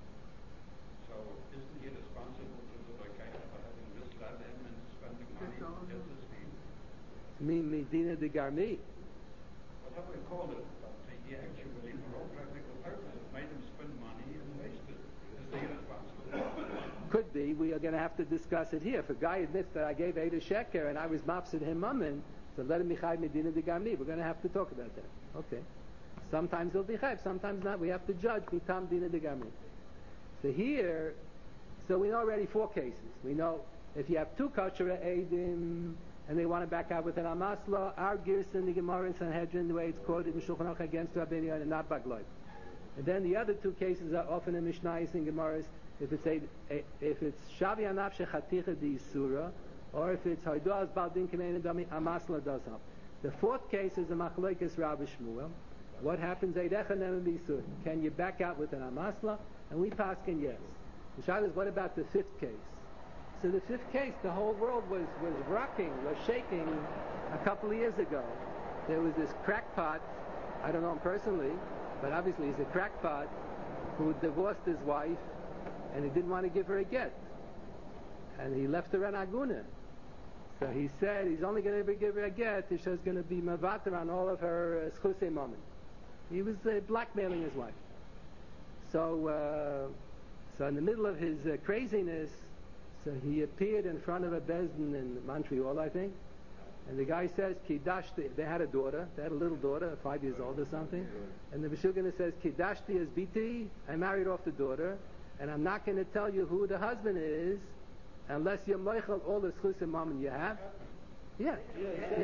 Speaker 3: So isn't he responsible to the Lokaita for having misled him and spending money to get this field?
Speaker 1: Me, medina de garmi.
Speaker 3: Whatever we call it, but he actually, for all practical purposes, made him spend money and wasted. Is he responsible?
Speaker 1: Could be. We are going to have to discuss it here. If a guy admits that I gave Ada Sheker and I was mopsid him mummin, So let him be chayv medina de gamni. We're going to have to talk about that. Okay. Sometimes he'll be chayv, sometimes not. We have to judge mitam dina de gamni. So here, so we know already four cases. We know if you have two kosher eidim and they want to back out with an amasla, our girsa in the Gemara in Sanhedrin, the way it's quoted in Shulchan Aruch against Rabbeinu and not bagloy. And then the other two cases are often in Mishnayos and Gemaras. If it's a, a if it's shavi anafshe chaticha di surah, or if it's Haiduaz Baldin Kamein Dami, Amasla does help. The fourth case is a Machlokes Rav Shmuel. What happens? Can you back out with an Amasla? And we paskin yes. The Shah is, what about the fifth case? So the fifth case, the whole world was, was rocking, was shaking a couple of years ago. There was this crackpot, I don't know him personally, but obviously he's a crackpot who divorced his wife and he didn't want to give her a get. And he left her an aguna. So he said he's only going to give her a get if she's going to be mavater on all of her schusei moment. He was uh, blackmailing his wife. So, uh, so in the middle of his uh, craziness, so he appeared in front of a bezdin in Montreal, I think. And the guy says, Kidashti, they had a daughter, they had a little daughter, five years old or something. And the Bishugana says, Kidashti is biti, I married off the daughter, and I'm not going to tell you who the husband is, unless you're moichel all the schus and mammon you have. Yeah. Yeah. Yeah.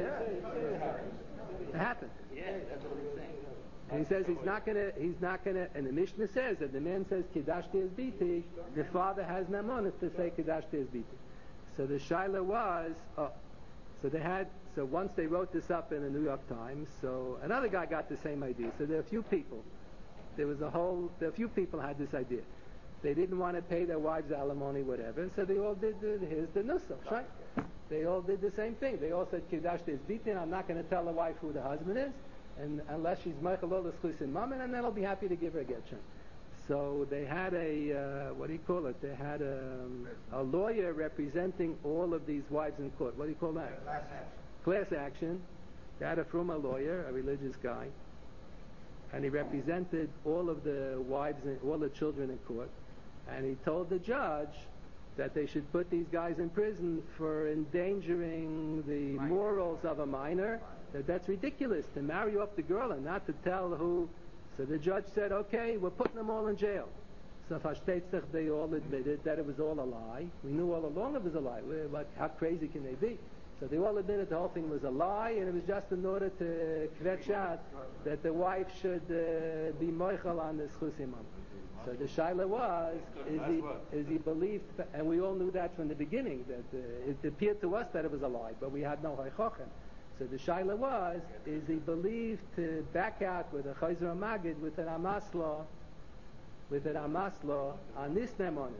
Speaker 1: It happened.
Speaker 2: Yeah, that's what he's saying.
Speaker 1: And he says he's not gonna, he's not gonna, and the Mishnah says that the man says Kidashti is biti, the father has namonis to say Kidashti is biti. So the shaila was, oh, so they had, so once they wrote this up in the New York Times, so another guy got the same idea. So there are a few people, there was a whole, there are a few people had this idea. They didn't want to pay their wives alimony, whatever, so they all did, the, here's the nusach, right? They all did the same thing. They all said, Kidashti is bitin, I'm not going to tell the wife who the husband is, and unless she's Michael all the schus in mammon, and then I'll be happy to give her a get. So they had a, uh, what do you call it? They had a, um, a lawyer representing all of these wives in court. What do you call that?
Speaker 6: Class action.
Speaker 1: Class action. They had a fruma lawyer, a religious guy, and he represented all of the wives, and all the children in court. And he told the judge that they should put these guys in prison for endangering the minor. morals of a minor, that that's ridiculous, to marry off the girl and not to tell who. So the judge said, okay, we're putting them all in jail. So Fashteitzach, they all admitted that it was all a lie. We knew all along it was a lie. What, how crazy can they be? So they all admitted the whole thing was a lie, and it was just in order to kvetch out that the wife should uh, be moichel on the schusim. So the shaila was, is he, is he believed, and we all knew that from the beginning, that uh, it appeared to us that it was a lie, but we had no hoichochem. So the shaila was, is he believed to back out with a chayzer magid, with an amasla, with an amasla on this nemonis?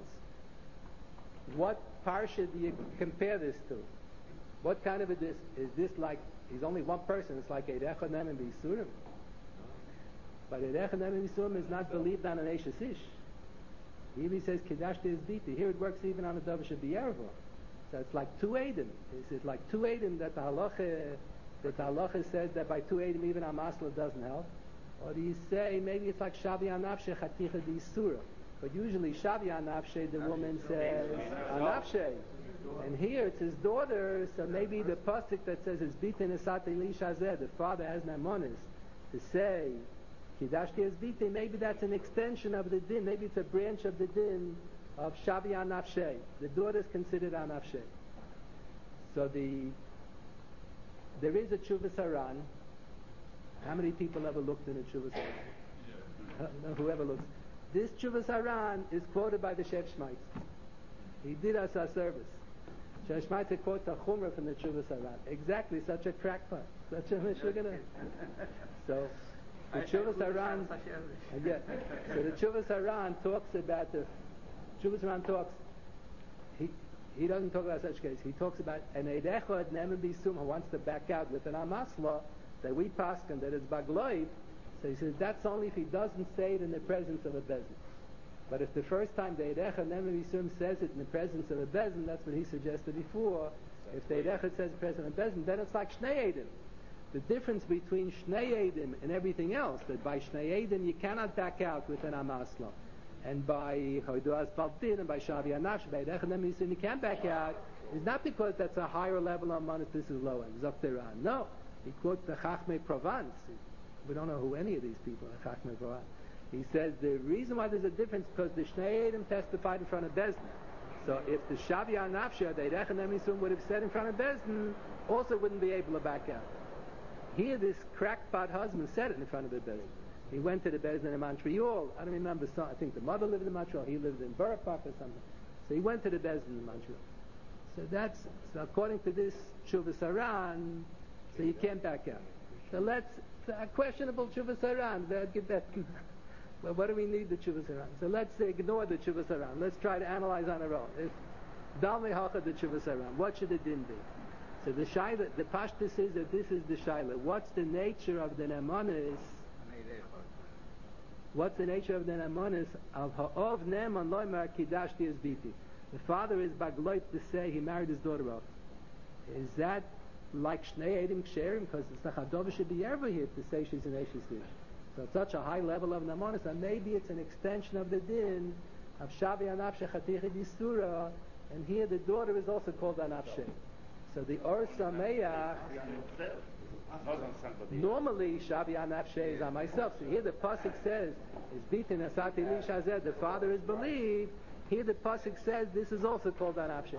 Speaker 1: What parsha do you compare this to? What kind of a this is this like? He's only one person. It's like Eidechad Nem and Bisurim. But Eidechad Nem and Bisurim is not believed on an Eishes Ish. Here he says Kedashti is biti. Here it works even on a Davar Shabiyarva. So it's like two Eidim. Is it like two Eidim that the halacha that the halacha says that by two Eidim even Amasla doesn't help? Or do you say maybe it's like Shavi Anafshe Chaticha Di Surah? But usually Shavi Anafshe, the woman says Anafshe. And here it's his daughter, so maybe the pasuk that says it's bitin esat elisha zeh, the father has namonis, to say Kidashti is bitin, maybe that's an extension of the din, maybe it's a branch of the din of Shavi Anafshe. The daughter is considered Anafshe. So the there is a Chuvas Haran. How many people ever looked in a Chuvas Haran? No, whoever looks. This Chuvas Haran is quoted by the Shev Shmaitz. He did us our service. Shev Shmaitz quotes a chumrah from the Chuvas Haran. Exactly, such a crackpot, such a mishugana. So the Chuvas Haran, yeah. So the Chuvas Haran talks about the Chuvas Haran talks. He he doesn't talk about such case. He talks about an eidechad never be sum who wants to back out with an amasla that we paskin that is bagloid. So he says that's only if he doesn't say it in the presence of a bezin. But if the first time the Eidechad Never Misum says it in the presence of a bezin, that's what he suggested before. If the Eidechad says the presence of a bezin, then it's like Shnei Eidim. The difference between Shnei Eidim and everything else, that by Shnei Eidim you cannot back out with an Amasla. And by Hoiduaz Baldin and by Shavi Anash, by Eidechad Never Misum you can back out, It's not because that's a higher level of manas, this is lower. Zokteran. No. He quotes the Chachmei Provence. We don't know who any of these people are, Chachmei Provence. He says the reason why there's a difference is because the Shnei Edom testified in front of Bezdin. So if the Shavia Nafsha, the Erechen Emisum would have said in front of Bezdin, also wouldn't be able to back out. Here this crackpot husband said it in front of the Bezdin. He went to the Bezdin in Montreal. I don't remember, some, I think the mother lived in Montreal, he lived in Borough Park or something. So he went to the Bezdin in Montreal. So that's, so according to this Shuvah Saran, so you can't back out. So let's, a questionable Shuvah Saran, get that. Well, what do we need the Shuvah Saran? So let's ignore the Shuvah Saran. Let's try to analyze on our own. If Dalmei Hacha the Shuvah Saran, what should the din be? So the Shaila, the Pashta says that this is the Shaila. What's the nature of the Nemanis? What's the nature of the Nemanis of Ha'ov Neman Loimar Kidashti as Biti? The father is bagloit to say he married his daughter off. Is that like Shnei Edim Ksherim? Because it's the Chadova should be ever here to say she's an Eishes. So it's such a high level of Namanis, and maybe it's an extension of the din of Shavi Anafshe Chatichi Disura, and here the daughter is also called Anafshe. So the Or Sameach, normally Shavi Anafshe is on myself. So here the Pasuk says, is beaten Asati Lishazeh, the father is believed. Here the Pasuk says this is also called Anafshe.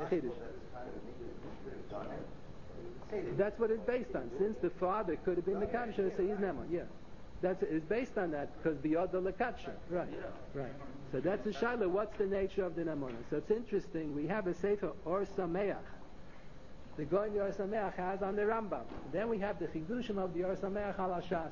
Speaker 1: That's what it's based on. Since the father could have been the Kamsha, so he's Neman, yeah. That's it's based on that because biyod the lekatsha, right, right. So that's the shaila. What's the nature of the namona? So it's interesting. We have a sefer Or Sameach. The Goin Or Sameach has on the Rambam. Then we have the chidushim of the Or Sameach al Hashas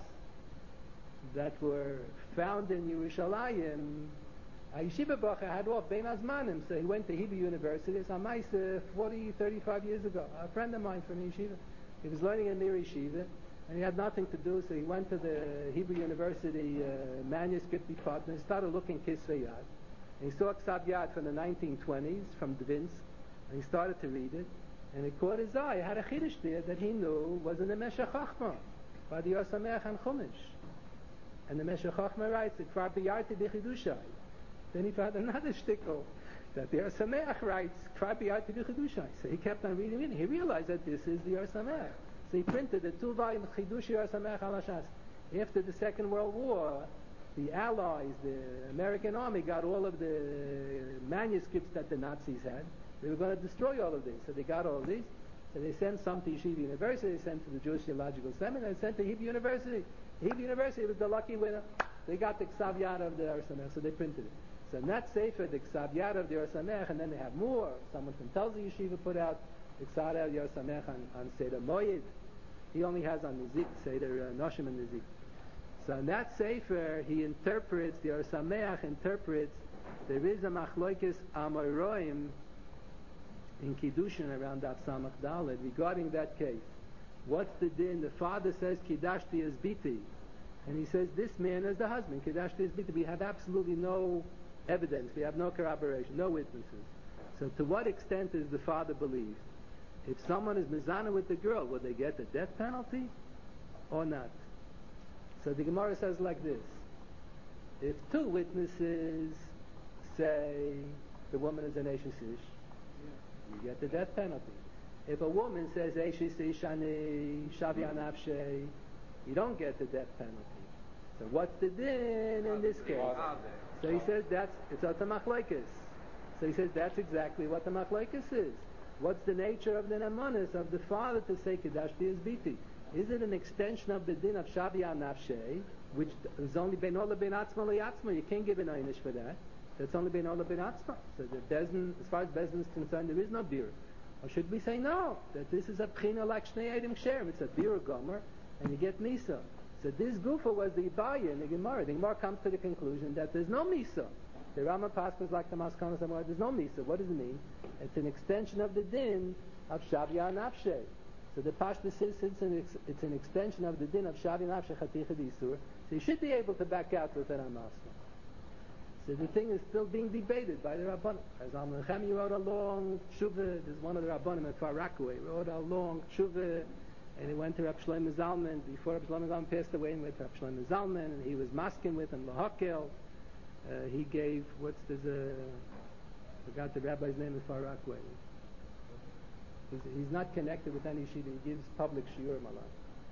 Speaker 1: that were found in Yerushalayim. Yeshiva Bacha had all bein azmanim, so he went to Hebrew University. It's on my forty, thirty-five years ago. A friend of mine from Yeshiva. He was learning in Mir Yeshiva. And he had nothing to do, so he went to the Hebrew University uh, manuscript department and started looking Kisvei Yad. And he saw Ksav Yad from the nineteen twenties, from Dvinsk, and he started to read it, and it caught his eye. It had a chiddush there that he knew was in the Meshech Chochmah, by the Or Sameach and Chumash. And the Meshech Chochmah writes, Kvar biyarti b'chidushai. Then he found another shtickle, that the Or Sameach writes, Kvar biyarti b'chidushai. So he kept on reading it, he realized that this is the Or Sameach. So he printed the two volume Chidushi Or Sameach al Hashas. After the Second World War, the Allies, the American Army, got all of the manuscripts that the Nazis had. They were going to destroy all of these. So they got all of these. So they sent some to Yeshiva University, they sent to the Jewish Theological Seminary, they sent to Hebrew University. Hebrew University was the lucky winner. They got the Ksav Yad of the Or Sameach, so they printed it. So in that sefer, the Ksav Yad of the Or Sameach, and then they have more. Someone from Telza Yeshiva put out the Ksav Yad of the Or Sameach on, on Seder Moed. He only has on Nizik, Seder uh, Noshim and Nizik. So in that sefer, he interprets, the Or Sameach interprets, there is a Machloikis Amoroim in Kiddushin around that Samach Dalet regarding that case. What's the din? The father says, Kidashti is Biti. And he says, this man is the husband. Kidashti is Biti. We have absolutely no evidence. We have no corroboration, no witnesses. So to what extent is the father believed? If someone is mizana with the girl, will they get the death penalty or not? So the Gemara says like this. If two witnesses say the woman is an Eishes Ish, you get the death penalty. If a woman says Eishes Ish ani Shavya Nafshe, you don't get the death penalty. So what's the din in this case? So he says that's, it's a machlokes. So he says that's exactly what the machlokes is. What's the nature of the namanis of the father to say Kedashti is Biti? Is it an extension of the din of Shavya Nafshe, which is only Ben Ola Ben Atzma Liatzma? You can't give an einish for that. That's only Ben Ola Ben Atzma. So the Bezdin, as far as Bezdin is concerned, there is no beer. Or should we say no? That this is a Pchina like Shnei Edim Ksherim. It's a beer gomer, and you get Misa. So this Gufa was the Ibaya in the Gemara. The Gemara comes to the conclusion that there's no Misa. The Rama Pascha is like the Maskanos Amar. There's no Misa. What does it mean? It's an extension of the din of Shavya Nafshe. So the Pashta says it's an, ex- it's an extension of the din of Shavya Nafshe Chaticha D'Isur. So you should be able to back out with an Amasma. So the thing is still being debated by the Rabbanim. As Al Nechemi wrote a long tshuva. There's one of the Rabbanim at Far Rockaway wrote a long tshuva, and he went to Reb Shlomo Zalman before Reb Shlomo Zalman passed away, and with Reb Shlomo Zalman, and he was masking with him Lahakel. Uh, he gave, what's the, uh, forgot the rabbi's name at Far Rockaway. He's, he's not connected with any yeshiva. He gives public shiurim a lot.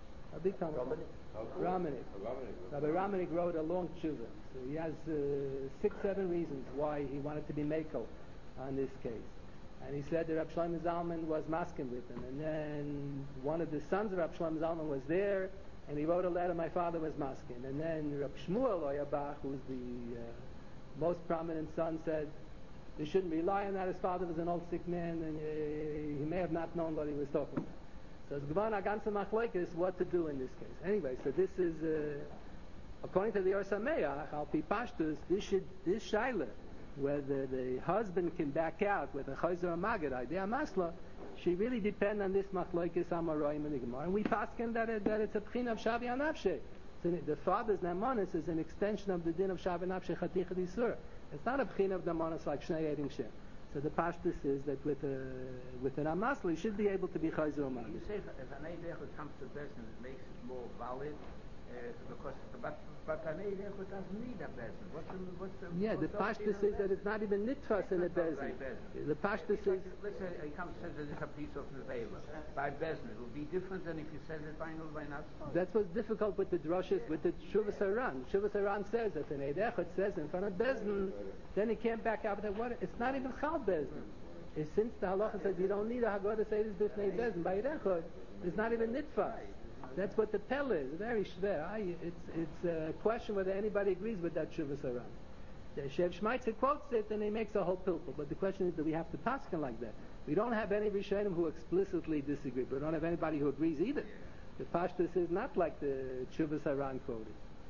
Speaker 1: A big time. Ramanik. Rabbi Ramanik wrote a long tshuva. So he has uh, six, seven reasons why he wanted to be makel on this case. And he said that Rab Shlomo Zalman was masking with him. And then one of the sons of Rab Shlomo Zalman was there, and he wrote a letter, my father was masking. And then Rab Shmuel Oyabach, who's the uh, most prominent son, said, you shouldn't rely on that. His father was an old sick man, and uh, he may have not known what he was talking about. So it's Gvan Agansa Machlekes what to do in this case. Anyway, so this is, uh, according to the Or Sameach, Al Pi Pashtus, this should, this shaila, whether the husband can back out with a chayzer or magid, idea masla, she really depend on this Machlekes Amaroim and the Gemara. And we paskin that, it, that it's a pchin of Shavi Anapshe. So the father's Namanis is an extension of the din of Shavi Anapshe Chaticha D'Isura. It's not a pchin of Namanis like Shnei Edim Shem. So the pashtus is that with a with an amasla, you should be able to be chayzer or magid.
Speaker 5: You say if, if an eidechut comes to Bezdin, it makes it more valid, uh, because but but an eidechut doesn't need a Bezdin. What's the what's the
Speaker 1: Yeah, the
Speaker 5: what's
Speaker 1: pashtus is that it's not even nitfas in a Bezdin. The pashtus is.
Speaker 5: Let's say he comes and says that it's a piece of nevela by Bezdin. It will be different than if you said it by by not.
Speaker 1: That's what's difficult with the drushes, with the Shuvas Haran. Shuvas Haran says that an eidechut says in front of Bezdin, then he can't back out. That what? It's not even chal Bezdin. It's since the halacha says you don't need a haggadah to say this b'fnei Bezdin by eidechut, it's not even nitfas. That's what the pel is. Very shver. It's it's a question whether anybody agrees with that Shuvas Haran. The Shev Shmaitzer quotes it and he makes a whole pilpul. But the question is, do we have to paskin like that? We don't have any Rishonim who explicitly disagree, but we don't have anybody who agrees either. The pashtus is not like the Shuvas Haran quoted.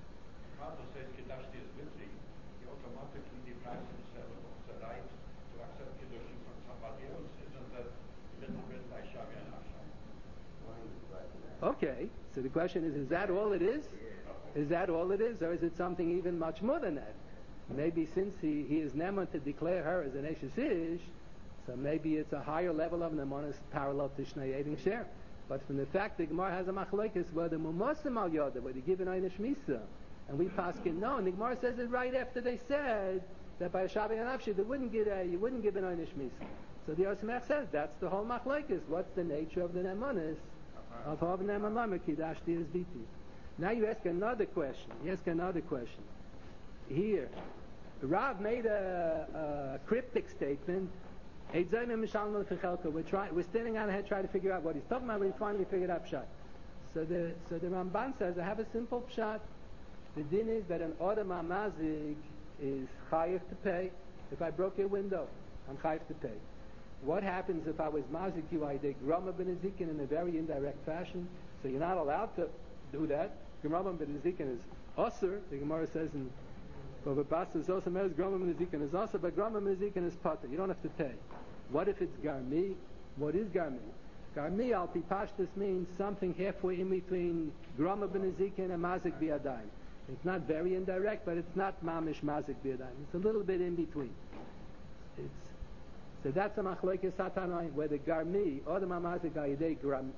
Speaker 3: The father says Kedash is busy, he automatically deprives himself of the right to accept Kedushim from somebody else. Isn't that a little bit like Shavi and Hashem?
Speaker 1: Okay, so the question is, is that all it is? Is that all it is, or is it something even much more than that? Maybe since he, he is Neman to declare her as an Eshes Ish, so maybe it's a higher level of Neman parallel to Shnei Edim Sher. But from the fact that Gemara has a machlekes whether Mumosim al Yoda, whether given Einish Misa, and we paskin no, and the Gemara says it right after they said that by Shavi and Afshi they wouldn't give a, you wouldn't give an Einish Misa. So the Yosemach says that's the whole machlekes. What's the nature of the Nemanis? Of Hav Neman Lamer Kidashti is Viti. Now you ask another question. You ask another question. Here, Rav made a, a cryptic statement. We're trying. We're standing on our head trying to figure out what he's talking about. But he finally figured out pshat. So the so the Ramban says, I have a simple pshat. The din is that an Odom HaMazik is chayiv to pay. If I broke your window, I'm chayiv to pay. What happens if I was mazik you? I did grama ben ezikin in a very indirect fashion. So you're not allowed to do that. Grama ben ezikin is osir. The Gemara says in Bava Basra is also means grama ben ezikin is osir, but grama ben ezikin is pater. You don't have to pay. What if it's garmi? What is garmi? Garmi al pi pashtus means something halfway in between grama ben ezikin and mazik biadayim. It's not very indirect, but it's not mamish mazik biadayim. It's a little bit in between. It's So that's a machlokes satanai, where the garmi, or the mamazik ayidei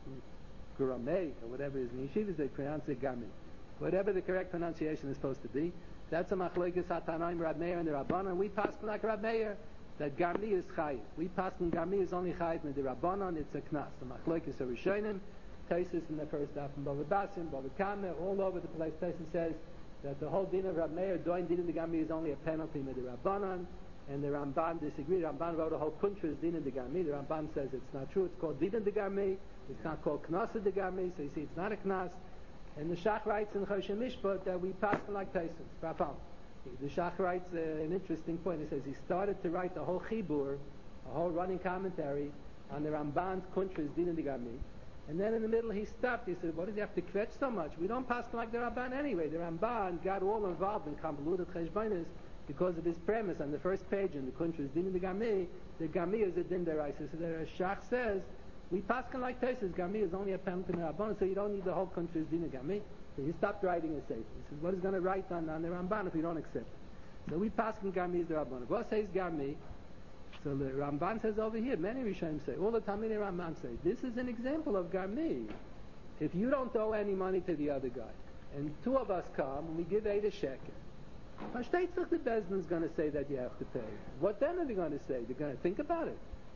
Speaker 1: gramei, or whatever it is in yeshivas, they pronounce it garmi. Whatever the correct pronunciation is supposed to be, that's a machlokes satanai, Rab Meir and the Rabbanon. We pass like Rab Meir, that garmi is chayiv. We pass when garmi is only chayiv, and the Rabbanon, it's a knas. The machlokes are rishonim, Taisus in the first half, and Bava Basim, Bava Kame, all over the place. Taisus says that the whole din of Rab Meir, doing din of the garmi is only a penalty with the Rabbanon. And the Ramban disagreed. Ramban wrote a whole kuntres din in the garmi. The Ramban says it's not true. It's called din in the garmi. It's not called knas in the garmi. So you see, it's not a knas. And the Shach writes in Choshen Mishpat that we pass like Taisus. Rafal. The Shach writes uh, an interesting point. He says he started to write the whole chibur, a whole running commentary on the Ramban's kuntres din in the garmi. And then in the middle he stopped. He said, "What does he have to kvetch so much? We don't pass like the Ramban anyway." The Ramban got all involved in convoluted cheshbonis because of his premise on the first page in the country's din in the Gami. The Gami is a din deraisa. So the Shach says, we paskin like Taisus, Gami is only a penalty in the Rabbanon, so you don't need the whole country's din in Gami. So he stopped writing a sefer. He says, what is going to write on, on the Ramban if you don't accept it? So we paskin Gami is the Rabbanon. What says Gami? So the Ramban says over here, many Rishonim say, all the time in the Ramban say, this is an example of Gami. If you don't owe any money to the other guy, and two of us come, and we give eight a shekel, Mashteitzach the Bezdin is going to say that you have to pay. What then are they going to say? They're going to think about it.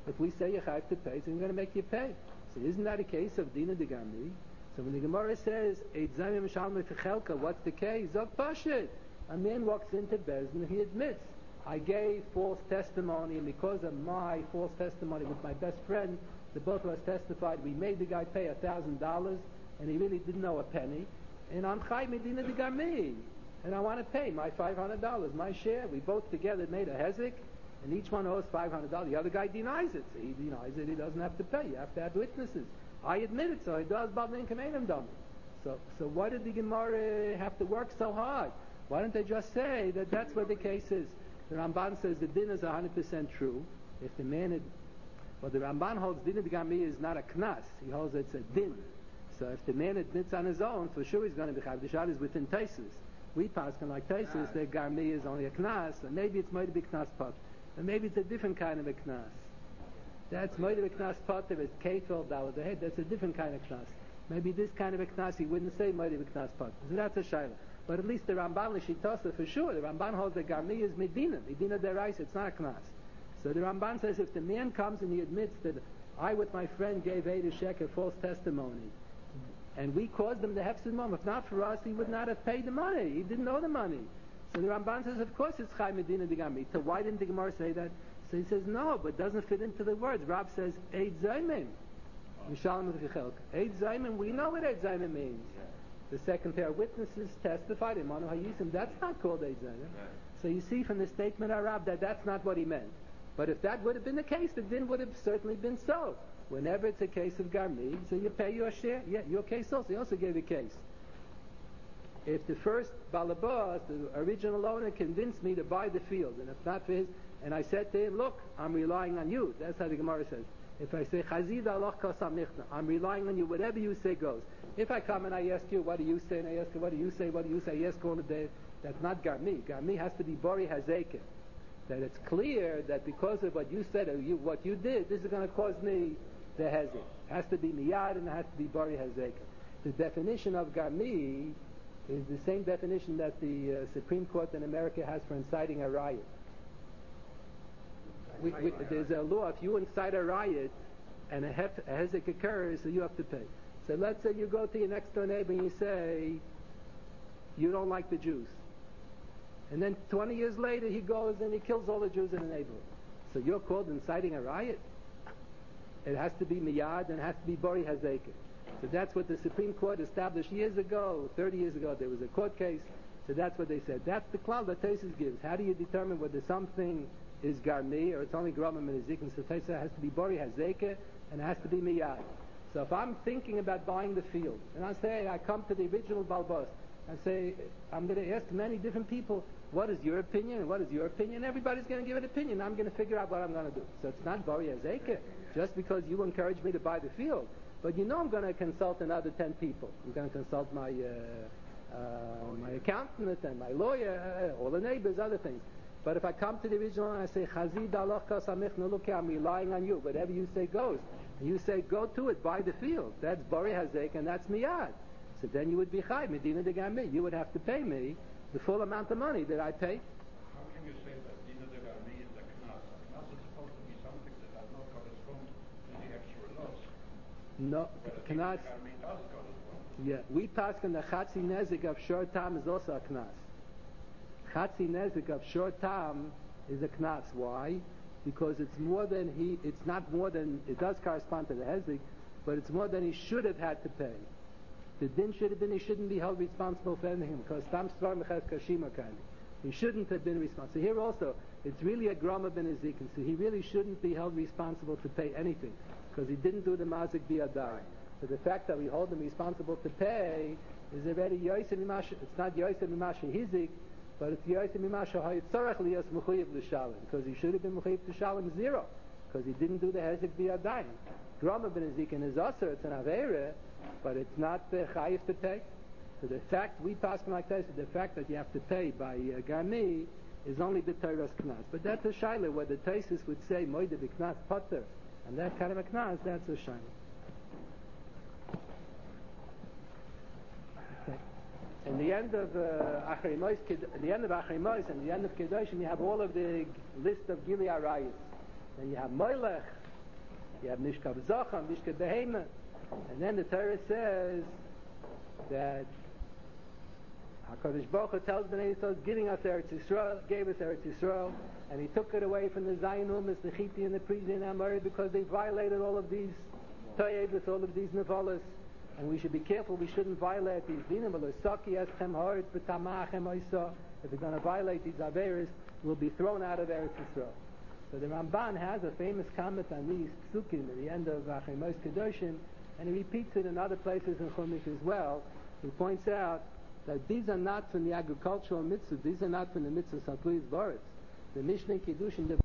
Speaker 1: If we say you have to pay, so we're going to make you pay. So isn't that a case of Dina de Gami? So when the Gemara says, Eid Zayim Shalom Fichelka, what's the case? Zok Pashit. A man walks into Bezdin and he admits, I gave false testimony, and because of my false testimony with my best friend, the both of us testified, we made the guy pay a thousand dollars, and he really didn't know a penny, and I'm Chai Medina de Gami, and I want to pay my five hundred dollars, my share. We both together made a hezek, and each one owes five hundred dollars. The other guy denies it, so he denies it, he doesn't have to pay. You have to have witnesses. I admit it, so he does Bavlin Kamenim Dami. So, so why did the Gemara have to work so hard? Why don't they just say that that's what the case is? The Ramban says the din is one hundred percent true. If the man had, well, the Ramban holds din of Gami is not a knas. He holds it's a din. So if the man admits on his own, for sure he's going to be chayav. The shad is within Taisus. We pass on like Taisus, that Gami is only a knas, and maybe it's might be knas pot, and maybe it's a different kind of a knas. That's might be knas pot if it's kefil dalad ahead. That's a different kind of knas. Maybe this kind of a knas he wouldn't say might be knas pot. So that's a shayla. But at least the Ramban l'shitasa for sure. The Ramban holds that Gami is Medina, Medina derais. It's not a knas. So the Ramban says if the man comes and he admits that I with my friend gave eight a sheker false testimony, and we caused him the hefsid mom. If not for us, he would not have paid the money. He didn't know the money. So the Ramban says, of course it's Chai Medina de Gami. So why didn't the Gemara say that? So he says, no, but it doesn't fit into the words. Rab says, Eid Zaymin. Mishalem V'Chelka. Eid Zaymin, we know what Eid Zaymin means. The second pair of witnesses testified in Manu Hayisim. That's not called Eid Zaymin. So you see from the statement of Rab that that's not what he meant. But if that would have been the case, the din would have certainly been so. Whenever it's a case of Gami, so you pay your share. Yeah, your case also. He also gave a case. If the first Balabas, the original owner, convinced me to buy the field, and if not for his, and I said to him, look, I'm relying on you. That's how the Gemara says. If I say, Chazid Allah kasamichna, I'm relying on you, whatever you say goes. If I come and I ask you, what do you say, and I ask you, what do you say, what do you say, I ask all the day, that's not Gami. Gami has to be Bori Hazekah. That it's clear that because of what you said, or you, what you did, this is going to cause me the hezek. It has to be miyad and it has to be bari hazekah. The definition of gami is the same definition that the uh, Supreme Court in America has for inciting a riot. We, we, there's a law, if you incite a riot and a, hef, a hezek occurs, so you have to pay. So let's say you go to your next door neighbor and you say, you don't like the Jews. And then twenty years later he goes and he kills all the Jews in the neighborhood. So you're called inciting a riot? It has to be miyad and it has to be bori hazekah. So that's what the Supreme Court established years ago, thirty years ago. There was a court case, so that's what they said. That's the klal that Tosfos gives. How do you determine whether something is garmi or it's only gromim and zikin? So Tosfos has to be bori hazekah and it has to be miyad. So if I'm thinking about buying the field, and I say, I come to the original balbos, I say, I'm going to ask many different people, what is your opinion and what is your opinion? Everybody's going to give an opinion. I'm going to figure out what I'm going to do. So it's not bari hazekah just because you encourage me to buy the field. But you know I'm going to consult another ten people. I'm going to consult my uh, uh, my accountant and my lawyer, uh, all the neighbors, other things. But if I come to the original and I say, Chazid Allah kasamich, look here, I'm relying on you. Whatever you say goes. And you say, go to it, buy the field. That's bari hazekah and that's miyad. So then you would be chai, Medina de Gami. You would have to pay me the full amount of money that I paid.
Speaker 3: How can you say that Medina de Gami is the knas? Knas is supposed to be something that does not correspond to the actual loss.
Speaker 1: No, knas.
Speaker 3: Gami does correspond.
Speaker 1: Yeah, we pass on the chatzi nezik of short time is also a knas. Chatzi nezik of short time is a knas. Why? Because it's more than he. It's not more than it does correspond to the hezek, but it's more than he should have had to pay. The din should have been he shouldn't be held responsible for anything because tam svar meches kashima kind. He shouldn't have been responsible. So here also, it's really a grama ben ezikin. So he really shouldn't be held responsible to pay anything because he didn't do the mazik biyadai. So the fact that we hold him responsible to pay is already yoyse mimasha. It's not yoyse mimasha hizik, but it's yoyse mimasha hayitzarach liyos mechuyev l'shalim because he should have been mechuyev l'shalim zero because he didn't do the hezek biyadai. Grama ben ezikin is also it's an avera. But it's not the uh, chayiv to pay. So the fact we pass like this, the fact that you have to pay by uh, gami is only the Torah's knas. But that's a shaila where the Tosfos would say moide b'knas potter, and that kind of a knas, that's a shaila. Okay. In the end of uh, Achrei Mos, the end of Achrei Mos, and the end of Kedoshim, you have all of the list of Gili Arayis. Then you have Moilech, You have Mishka V'Zocham, Mishka Behema. And then the Torah says that HaKadosh Baruch Hu tells Bnei Yisrael, giving us Eretz Yisrael, gave us Eretz Yisrael, and He took it away from the Zion Umas, the Chiti and the Prizi and Amori, because they violated all of these Toyevus, all of these Nevolas, and we should be careful. We shouldn't violate these dinim. If we're going to violate these averis, we'll be thrown out of Eretz Yisrael. So the Ramban has a famous comment on these psukim at the end of Achemos Kedoshim, and he repeats it in other places in Chumash as well. He points out that these are not from the agricultural mitzvahs, these are not from the mitzvahs of Tluis Boretz. The Mishnah Kiddushin, the